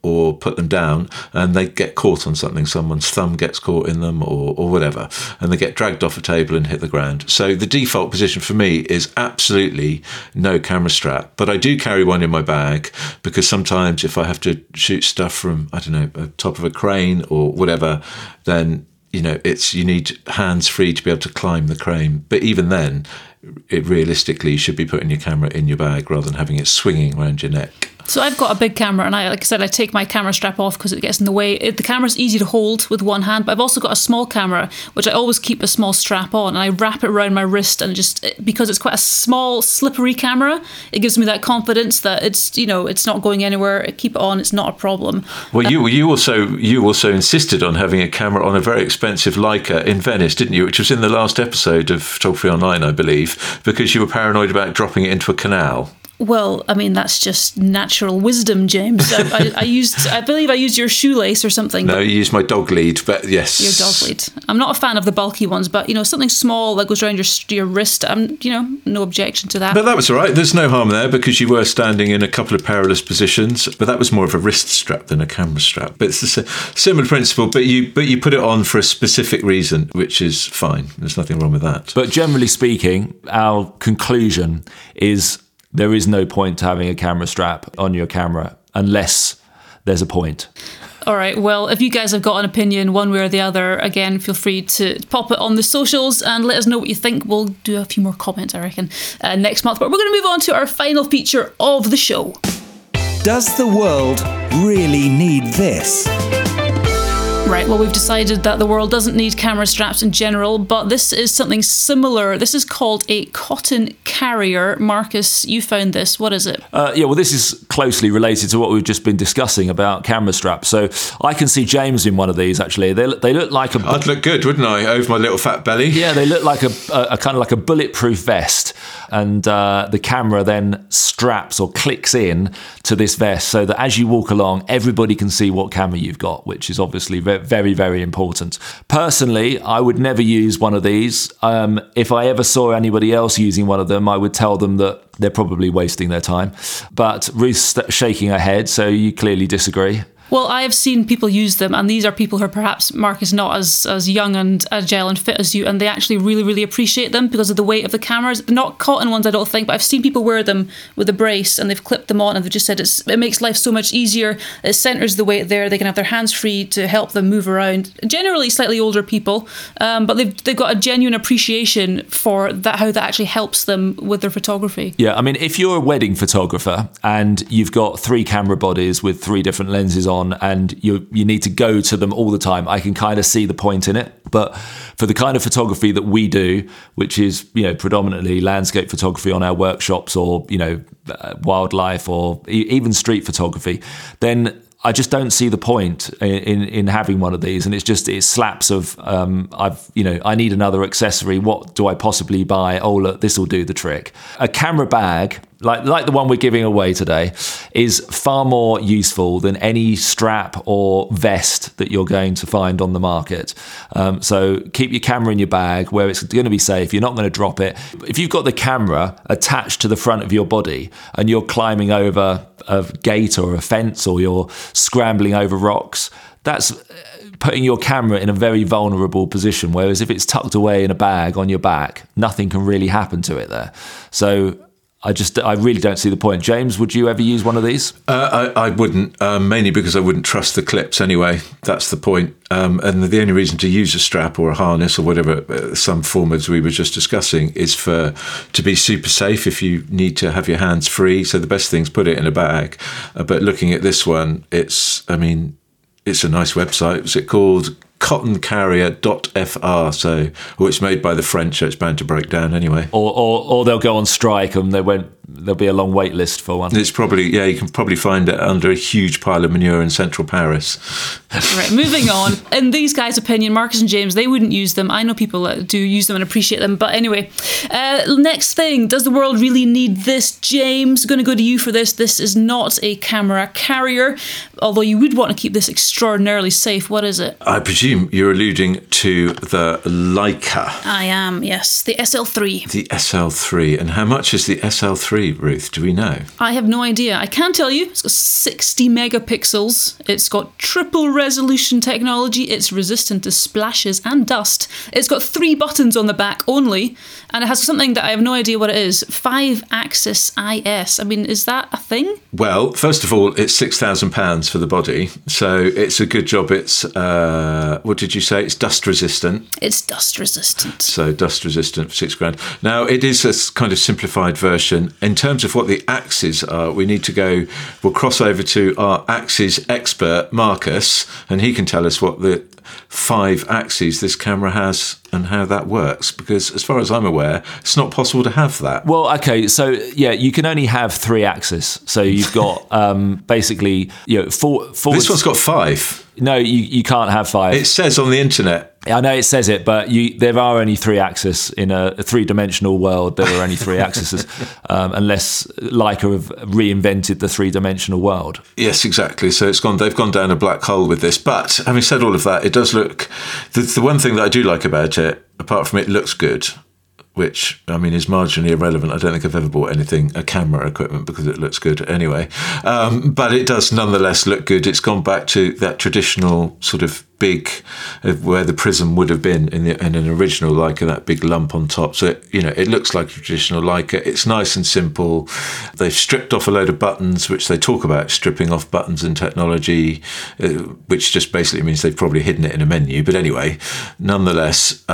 or put them down, and they get caught on something. Someone's thumb gets caught in them or whatever, and they get dragged off a table and hit the ground. So the default position for me is absolutely no camera strap, but I do carry one in my bag because sometimes if I have to shoot stuff from, I don't know, the top of a crane or whatever, then you need hands free to be able to climb the crane. But even then, it realistically, you should be putting your camera in your bag rather than having it swinging around your neck. So I've got a big camera, and I take my camera strap off because it gets in the way. The camera's easy to hold with one hand, but I've also got a small camera, which I always keep a small strap on, and I wrap it around my wrist, and because it's quite a small, slippery camera, it gives me that confidence that it's not going anywhere. I keep it on, it's not a problem. Well, you also insisted on having a camera on a very expensive Leica in Venice, didn't you? Which was in the last episode of Photography Online, I believe, because you were paranoid about dropping it into a canal. Well, I mean, that's just natural wisdom, James. I believe I used your shoelace or something. No, you used my dog lead, but yes. Your dog lead. I'm not a fan of the bulky ones, but, something small that goes around your wrist, no objection to that. But that was all right. There's no harm there because you were standing in a couple of perilous positions, but that was more of a wrist strap than a camera strap. But it's a similar principle, but you put it on for a specific reason, which is fine. There's nothing wrong with that. But generally speaking, our conclusion is there is no point to having a camera strap on your camera unless there's a point. All right, well, if you guys have got an opinion one way or the other, again, feel free to pop it on the socials and let us know what you think. We'll do a few more comments, I reckon, next month. But we're going to move on to our final feature of the show. Does the world really need this? Right, well, we've decided that the world doesn't need camera straps in general, but this is something similar. This is called a cotton carrier. Marcus, you found this. What is it? Well, this is closely related to what we've just been discussing about camera straps. So I can see James in one of these, actually. They look like a... I'd look good, wouldn't I, over my little fat belly? Yeah, they look like a kind of like a bulletproof vest. And the camera then straps or clicks in to this vest so that as you walk along, everybody can see what camera you've got, which is obviously very, very important. Personally, I would never use one of these. If I ever saw anybody else using one of them, I would tell them that they're probably wasting their time. But Ruth's shaking her head, so you clearly disagree. Well, I have seen people use them, and these are people who are perhaps, Marcus, not as young and agile and fit as you, and they actually really, really appreciate them because of the weight of the cameras. They're not cotton ones, I don't think, but I've seen people wear them with a brace, and they've clipped them on, and they've just said it makes life so much easier. It centres the weight there. They can have their hands free to help them move around. Generally, slightly older people, but they've got a genuine appreciation for that, how that actually helps them with their photography. Yeah, I mean, if you're a wedding photographer and you've got 3 camera bodies with 3 different lenses on, and you need to go to them all the time, I can kind of see the point in it. But for the kind of photography that we do, which is predominantly landscape photography on our workshops, or wildlife, or even street photography, then I just don't see the point in having one of these. And it slaps of I need another accessory. What do I possibly buy? Oh, look, this will do the trick. A camera bag, like the one we're giving away today, is far more useful than any strap or vest that you're going to find on the market. So keep your camera in your bag where it's going to be safe. You're not going to drop it. If you've got the camera attached to the front of your body and you're climbing over a gate or a fence, or you're scrambling over rocks, that's putting your camera in a very vulnerable position. Whereas if it's tucked away in a bag on your back, nothing can really happen to it there. So I really don't see the point. James, would you ever use one of these? I wouldn't, mainly because I wouldn't trust the clips anyway. That's the point. And the only reason to use a strap or a harness or whatever, some form as we were just discussing, is to be super safe if you need to have your hands free. So the best thing is put it in a bag. But looking at this one, it's a nice website. What's it called? cottoncarrier.fr. It's made by the French, so it's bound to break down anyway. Or they'll go on strike and there'll be a long wait list for one. It's probably, you can probably find it under a huge pile of manure in central Paris. Right, moving on. In these guys' opinion, Marcus and James, they wouldn't use them. I know people that do use them and appreciate them. But anyway, next thing, does the world really need this? James, going to go to you for this. This is not a camera carrier, although you would want to keep this extraordinarily safe. What is it? I presume you're alluding to the Leica. I am, yes. The SL3. The SL3. And how much is the SL3 XM3, Ruth? Do we know? I have no idea. I can tell you, it's got 60 megapixels. It's got triple resolution technology. It's resistant to splashes and dust. It's got 3 buttons on the back only, and it has something that I have no idea what it is. 5-axis IS. I mean, is that a thing? Well, first of all, it's £6,000 for the body, so it's a good job. It's what did you say? It's dust resistant. It's dust resistant. So dust resistant for £6,000. Now, it is a kind of simplified version. In terms of what the axes are, we'll cross over to our axes expert, Marcus, and he can tell us what the 5 axes this camera has and how that works, because as far as I'm aware, it's not possible to have that. Well, okay, so yeah, you can only have 3 axes. So you've got basically, four. This one's got 5. No, you can't have 5. It says on the internet. I know it says it, but there are only 3 axes in a 3-dimensional world. There are only 3 axes, unless Leica have reinvented the 3-dimensional world. Yes, exactly. So they've gone down a black hole with this. But having said all of that, it does look. The one thing that I do like about it, apart from it looks good, which, I mean, is marginally irrelevant. I don't think I've ever bought a camera equipment because it looks good anyway. But it does nonetheless look good. It's gone back to that traditional sort of big, where the prism would have been in an original Leica, that big lump on top. So, it looks like a traditional Leica. It's nice and simple. They've stripped off a load of buttons, which they talk about stripping off buttons in technology, which just basically means they've probably hidden it in a menu. But anyway, nonetheless,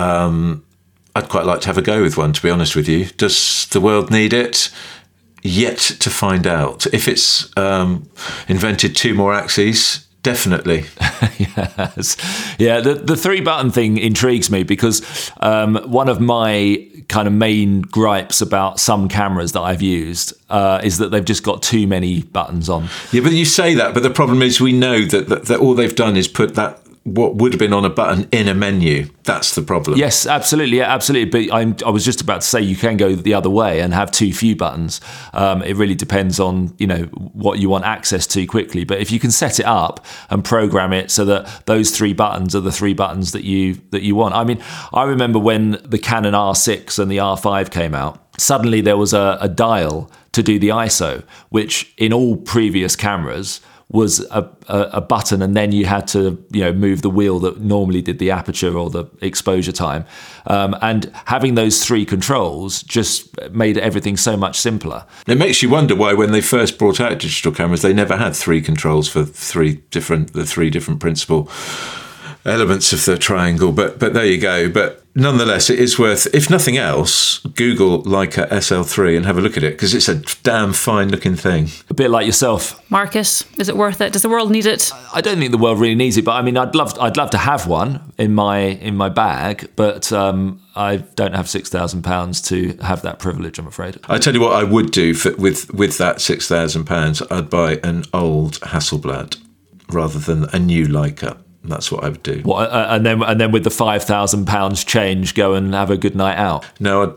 I'd quite like to have a go with one, to be honest with you. Does the world need it? Yet to find out. If it's invented 2 more axes, definitely. Yes. Yeah, the 3-button thing intrigues me because one of my kind of main gripes about some cameras that I've used is that they've just got too many buttons on. Yeah, but you say that, but the problem is we know that all they've done is put that what would have been on a button in a menu. That's the problem. Yes, absolutely. Yeah, absolutely. But I was just about to say you can go the other way and have too few buttons. It really depends on, what you want access to quickly. But if you can set it up and program it so that those 3 buttons are the 3 buttons that you want. I mean, I remember when the Canon R6 and the R5 came out, suddenly there was a dial to do the ISO, which in all previous cameras was a button, and then you had to move the wheel that normally did the aperture or the exposure time, and having those 3 controls just made everything so much simpler. It makes you wonder why when they first brought out digital cameras they never had 3 controls for the 3 different principal elements of the triangle, but there you go. But nonetheless, it is worth, if nothing else, Google Leica SL3 and have a look at it, because it's a damn fine looking thing. A bit like yourself, Marcus. Is it worth it? Does the world need it? I don't think the world really needs it, but I mean, I'd love to have one in my bag, but I don't have £6,000 to have that privilege, I'm afraid. I tell you what, I would do with that £6,000. I'd buy an old Hasselblad rather than a new Leica. That's what I would do. What, and then with the £5,000 change, go and have a good night out. No,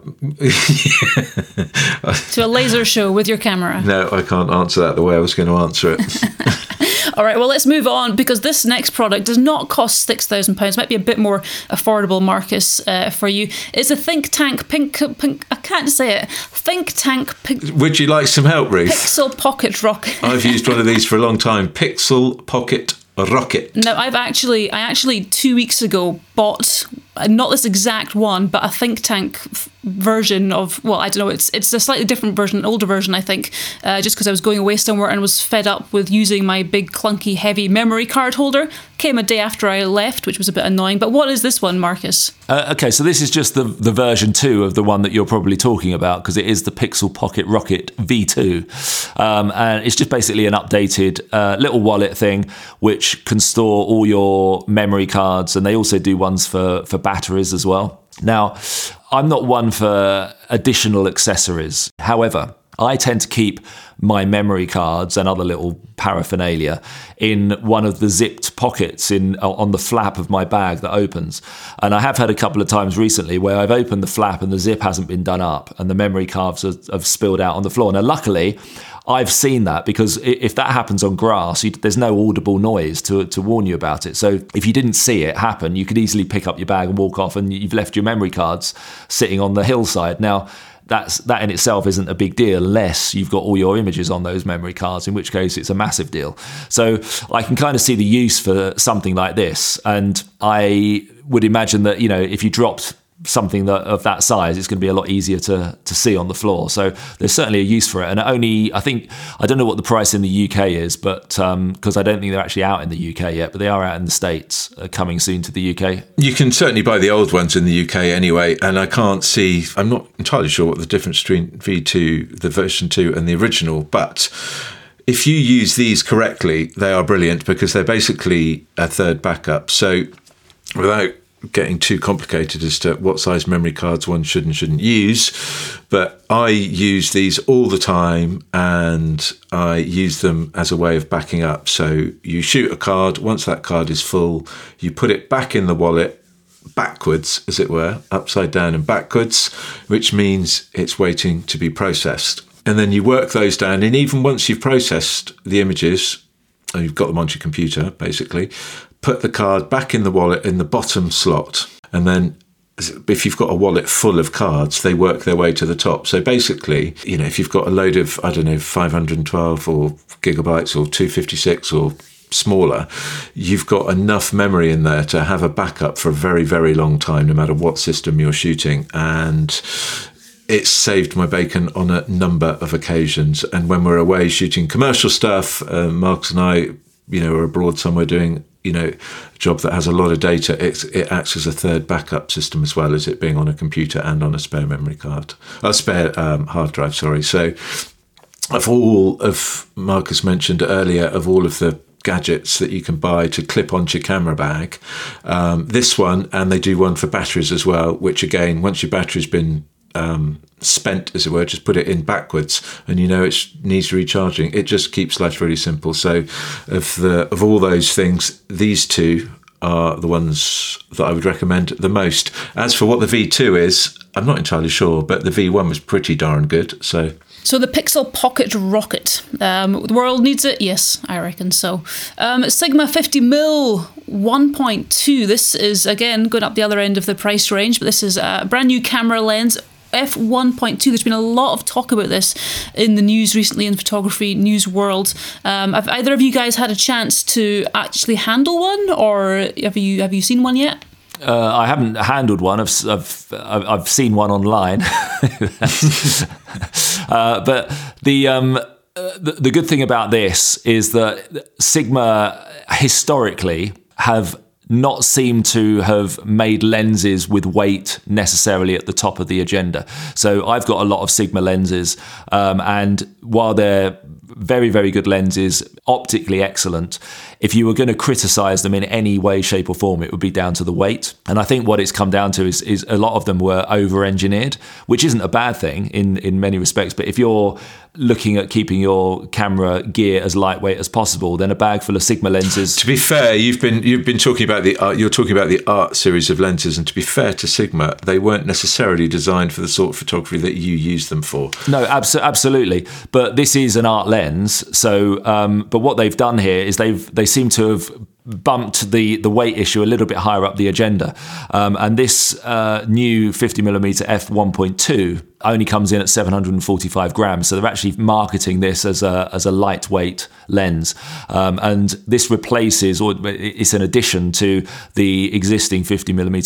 to a laser show with your camera. No, I can't answer that the way I was going to answer it. All right, well, let's move on, because this next product does not cost £6,000. Might be a bit more affordable, Marcus, for you. It's a Think Tank pink. I can't say it. Think Tank. Would you like some help, Ruth? Pixel Pocket Rocket. I've used one of these for a long time. Pixel Pocket Rocket. No, I actually 2 weeks ago bought not this exact one, but a Think Tank version of, well, I don't know, it's a slightly different version, an older version, I think, just because I was going away somewhere and was fed up with using my big, clunky, heavy memory card holder. Came a day after I left, which was a bit annoying. But what is this one, Marcus? Okay, so this is just the version 2 of the one that you're probably talking about, because it is the Pixel Pocket Rocket V2. And it's just basically an updated little wallet thing, which can store all your memory cards, and they also do ones for batteries as well. Now, I'm not one for additional accessories. However, I tend to keep my memory cards and other little paraphernalia in one of the zipped pockets on the flap of my bag that opens. And I have had a couple of times recently where I've opened the flap and the zip hasn't been done up and the memory cards have spilled out on the floor. Now, luckily, I've seen that, because if that happens on grass, there's no audible noise to warn you about it. So if you didn't see it happen, you could easily pick up your bag and walk off, and you've left your memory cards sitting on the hillside. Now, that in itself isn't a big deal unless you've got all your images on those memory cards, in which case it's a massive deal. So I can kind of see the use for something like this. And I would imagine that, if you dropped something of that size, it's going to be a lot easier to see on the floor. So there's certainly a use for it. And I don't know what the price in the UK is, but because I don't think they're actually out in the UK yet, but they are out in the States, coming soon to the UK. You can certainly buy the old ones in the UK anyway, and I'm not entirely sure what the difference between V2, the version 2 and the original, but if you use these correctly, they are brilliant because they're basically a third backup. So without getting too complicated as to what size memory cards one should and shouldn't use, but I use these all the time, and I use them as a way of backing up. So you shoot a card, once that card is full, you put it back in the wallet backwards, as it were, upside down and backwards, which means it's waiting to be processed. And then you work those down, and even once you've processed the images, and you've got them onto your computer, basically, put the card back in the wallet in the bottom slot. And then if you've got a wallet full of cards, they work their way to the top. So basically, if you've got a load of, 512 or gigabytes or 256 or smaller, you've got enough memory in there to have a backup for a very, very long time, no matter what system you're shooting. And it's saved my bacon on a number of occasions. And when we're away shooting commercial stuff, Marcus and I, are abroad somewhere doing, a job that has a lot of data, it acts as a third backup system, as well as it being on a computer and on a spare memory card, hard drive, sorry. So of all of, Marcus mentioned earlier, of all of the gadgets that you can buy to clip onto your camera bag, this one, and they do one for batteries as well, which again, once your battery's been spent, as it were, just put it in backwards, and it needs recharging. It just keeps life really simple. So of all those things, these two are the ones that I would recommend the most. As for what the V2 is, I'm not entirely sure, but the V1 was pretty darn good. So the Pixel Pocket Rocket. The world needs it? Yes, I reckon so. Sigma 50mm 1.2. This is, again, going up the other end of the price range, but this is a brand new camera lens. F1.2. There's been a lot of talk about this in the news recently, in photography news world. Have either of you guys had a chance to actually handle one, or have you seen one yet? I haven't handled one. I've seen one online. But the good thing about this is that Sigma historically have not seem to have made lenses with weight necessarily at the top of the agenda. So I've got a lot of Sigma lenses, and while they're very, very good lenses, optically excellent, if you were going to criticize them in any way, shape or form, it would be down to the weight. And I think what it's come down to is a lot of them were over-engineered, which isn't a bad thing in many respects. But if you're looking at keeping your camera gear as lightweight as possible, then a bag full of Sigma lenses. To be fair, you've been talking about you're talking about the Art series of lenses, and to be fair to Sigma, they weren't necessarily designed for the sort of photography that you use them for. No, absolutely. But this is an art lens, so but what they've done here is they seem to have bumped the weight issue a little bit higher up the agenda, and this new 50mm f1.2 only comes in at 745 grams, so they're actually marketing this as a lightweight lens, and this replaces, or it's an addition to, the existing 50mm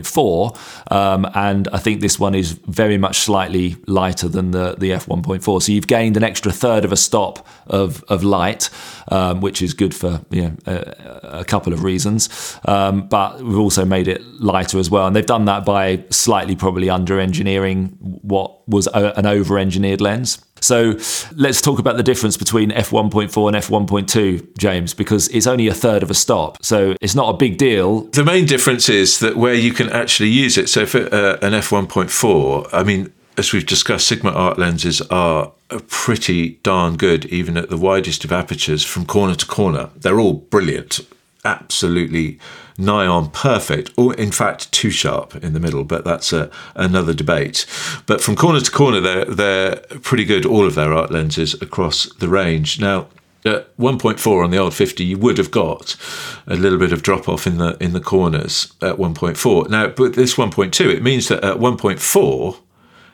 1.4, and I think this one is very much slightly lighter than the f1.4, so you've gained an extra third of a stop of light, which is good for a couple of reasons, but we've also made it lighter as well, and they've done that by slightly probably under-engineering what was an over-engineered lens. So let's talk about the difference between f1.4 and f1.2, James, because it's only a third of a stop, so it's not a big deal. The main difference is that where you can actually use it. So for an f1.4, I mean, as we've discussed, Sigma art lenses are pretty darn good, even at the widest of apertures, from corner to corner. They're all brilliant, absolutely nigh on perfect, or in fact too sharp in the middle, but that's another debate. But from corner to corner, they're pretty good, all of their art lenses across the range. Now, at 1.4 on the old 50, you would have got a little bit of drop off in the corners at 1.4. Now, but this 1.2, it means that at 1.4,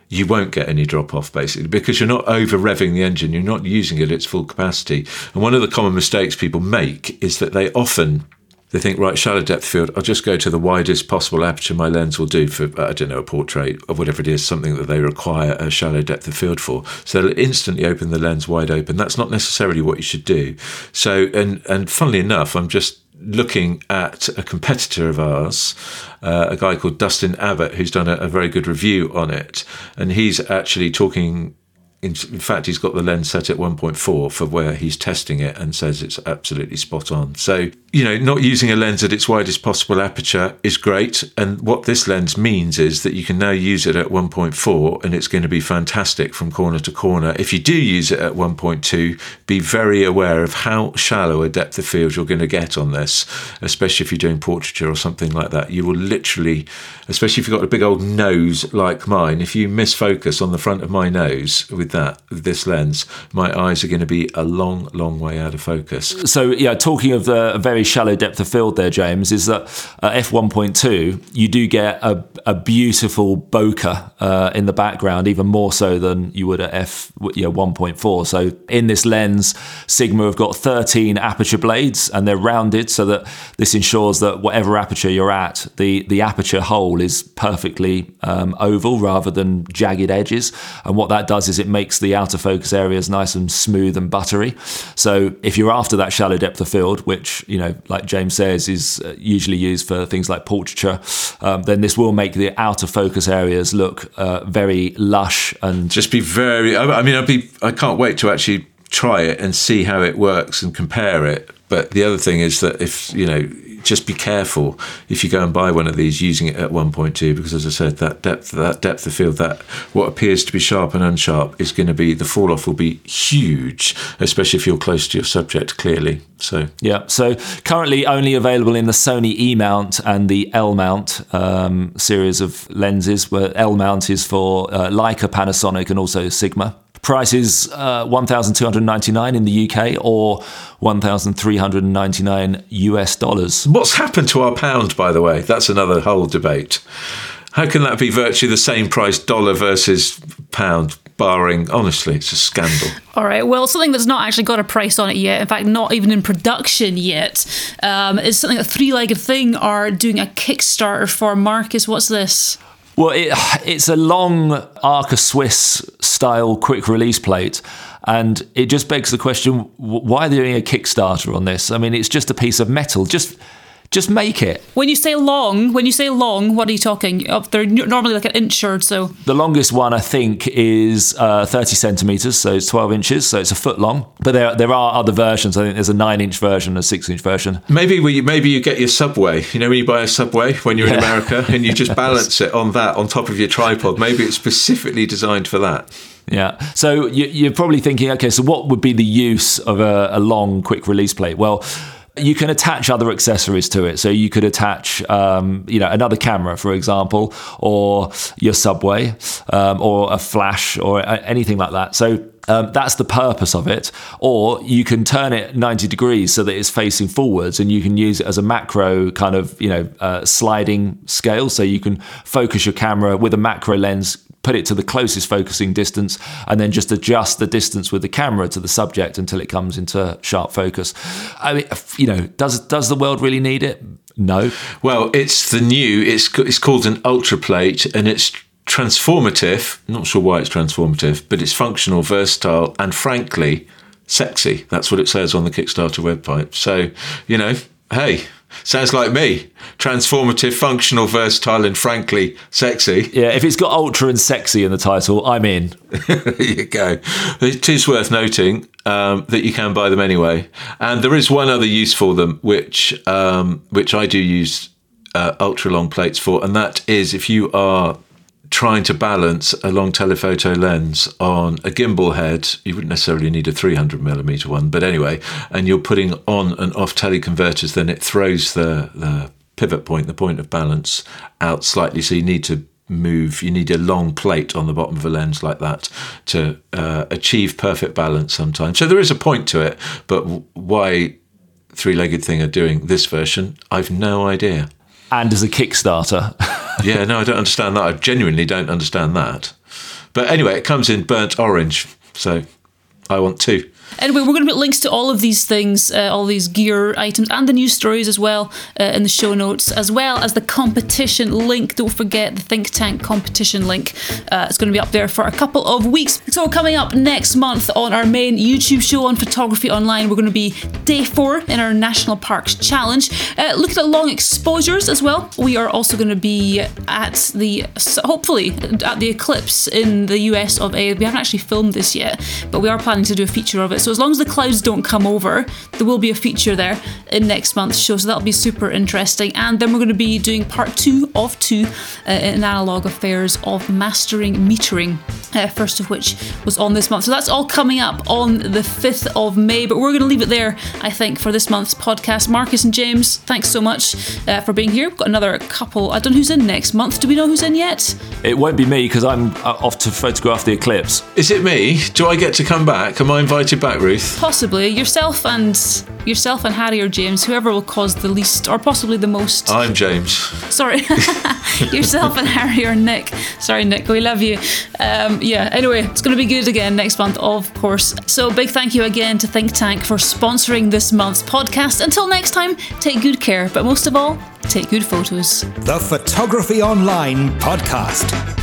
you won't get any drop off, basically, because you're not over revving the engine. You're not using it at its full capacity. And one of the common mistakes people make is that they think, right, shallow depth of field, I'll just go to the widest possible aperture my lens will do for, I don't know, a portrait or whatever it is, something that they require a shallow depth of field for. So they'll instantly open the lens wide open. That's not necessarily what you should do. So, and funnily enough, I'm just looking at a competitor of ours, a guy called Dustin Abbott, who's done a very good review on it. And he's actually talking, in fact, he's got the lens set at 1.4 for where he's testing it and says it's absolutely spot on. So, not using a lens at its widest possible aperture is great. And what this lens means is that you can now use it at 1.4 and it's going to be fantastic from corner to corner. If you do use it at 1.2, be very aware of how shallow a depth of field you're going to get on this, especially if you're doing portraiture or something like that. You will literally, especially if you've got a big old nose like mine, if you miss focus on the front of my nose with this lens, my eyes are going to be a long, long way out of focus. So, talking of the very shallow depth of field there, James, is that at f1.2, you do get a beautiful bokeh in the background, even more so than you would at f1.4. So in this lens, Sigma have got 13 aperture blades, and they're rounded so that this ensures that whatever aperture you're at, the aperture hole is perfectly oval rather than jagged edges. And what that does is it makes the outer focus areas nice and smooth and buttery. So if you're after that shallow depth of field, which, like James says, is usually used for things like portraiture, then this will make the outer focus areas look very lush and just be very. I can't wait to actually try it and see how it works and compare it. But the other thing is that if just be careful if you go and buy one of these using it at 1.2, because as I said, that depth of field, that what appears to be sharp and unsharp is going to be, the fall off will be huge, especially if you're close to your subject clearly. So currently only available in the Sony E-mount and the L-mount series of lenses, where L-mount is for Leica, Panasonic and also Sigma. Price is $1,299 in the UK or $1,399 US. What's happened to our pound, by the way? That's another whole debate. How can that be virtually the same price, dollar versus pound, barring, honestly, it's a scandal. All right, well, something that's not actually got a price on it yet, in fact, not even in production yet, is something that Three-Legged Thing are doing a Kickstarter for. Marcus, what's this? Well, it's a long Arca Swiss style quick release plate, and it just begs the question, why are they doing a Kickstarter on this? I mean, it's just a piece of metal. Just make it. When you say long, what are you talking? They're normally like an inch or so. The longest one, I think, is 30 centimetres, so it's 12 inches, so it's a foot long. But there are other versions. I think there's a 9-inch version, a 6-inch version. Maybe you get your Subway. When you buy a Subway when you're in America, and you just balance it on top of your tripod. Maybe it's specifically designed for that. Yeah. So you're probably thinking, okay, so what would be the use of a long quick release plate? Well, you can attach other accessories to it. So you could attach, another camera, for example, or your Subway, or a flash, or anything like that. So that's the purpose of it. Or you can turn it 90 degrees so that it's facing forwards, and you can use it as a macro kind of, sliding scale. So you can focus your camera with a macro lens, put it to the closest focusing distance, and then just adjust the distance with the camera to the subject until it comes into sharp focus. I mean, does the world really need it? No. Well, it's called an ultra plate, and it's transformative. Not sure why it's transformative, but it's functional, versatile, and frankly, sexy. That's what it says on the Kickstarter website. So, hey, sounds like me. Transformative, functional, versatile, and frankly, sexy. Yeah, if it's got ultra and sexy in the title, I'm in. There you go. It is worth noting that you can buy them anyway. And there is one other use for them, which I do use ultra long plates for, and that is if you are trying to balance a long telephoto lens on a gimbal head. You wouldn't necessarily need a 300mm one, but anyway, and you're putting on and off teleconverters, then it throws the pivot point, the point of balance, out slightly. So you need a long plate on the bottom of a lens like that to achieve perfect balance sometimes. So there is a point to it, but why Three-Legged Thing are doing this version, I've no idea. And as a Kickstarter. Yeah, no, I don't understand that. I genuinely don't understand that. But anyway, it comes in burnt orange, so I want 2. Anyway, we're going to put links to all of these things, all these gear items and the news stories as well in the show notes, as well as the competition link. Don't forget the Think Tank competition link. It's going to be up there for a couple of weeks. So coming up next month on our main YouTube show on Photography Online, we're going to be day 4 in our National Parks Challenge. Looking at long exposures as well. We are also going to be hopefully at the eclipse in the US of A. We haven't actually filmed this yet, but we are planning to do a feature of it. So as long as the clouds don't come over, there will be a feature there in next month's show. So that'll be super interesting. And then we're going to be doing part 2 of 2 in Analogue Affairs of Mastering Metering, first of which was on this month. So that's all coming up on the 5th of May. But we're going to leave it there, I think, for this month's podcast. Marcus and James, thanks so much for being here. We've got another couple. I don't know who's in next month. Do we know who's in yet? It won't be me because I'm off to photograph the eclipse. Is it me? Do I get to come back? Am I invited back, Ruth? Possibly. Yourself and Harry or James, whoever will cause the least or possibly the most. I'm James. Sorry. Yourself and Harry or Nick. Sorry, Nick, we love you. Anyway, it's going to be good again next month, of course. So big thank you again to Think Tank for sponsoring this month's podcast. Until next time, take good care, but most of all, take good photos. The Photography Online Podcast.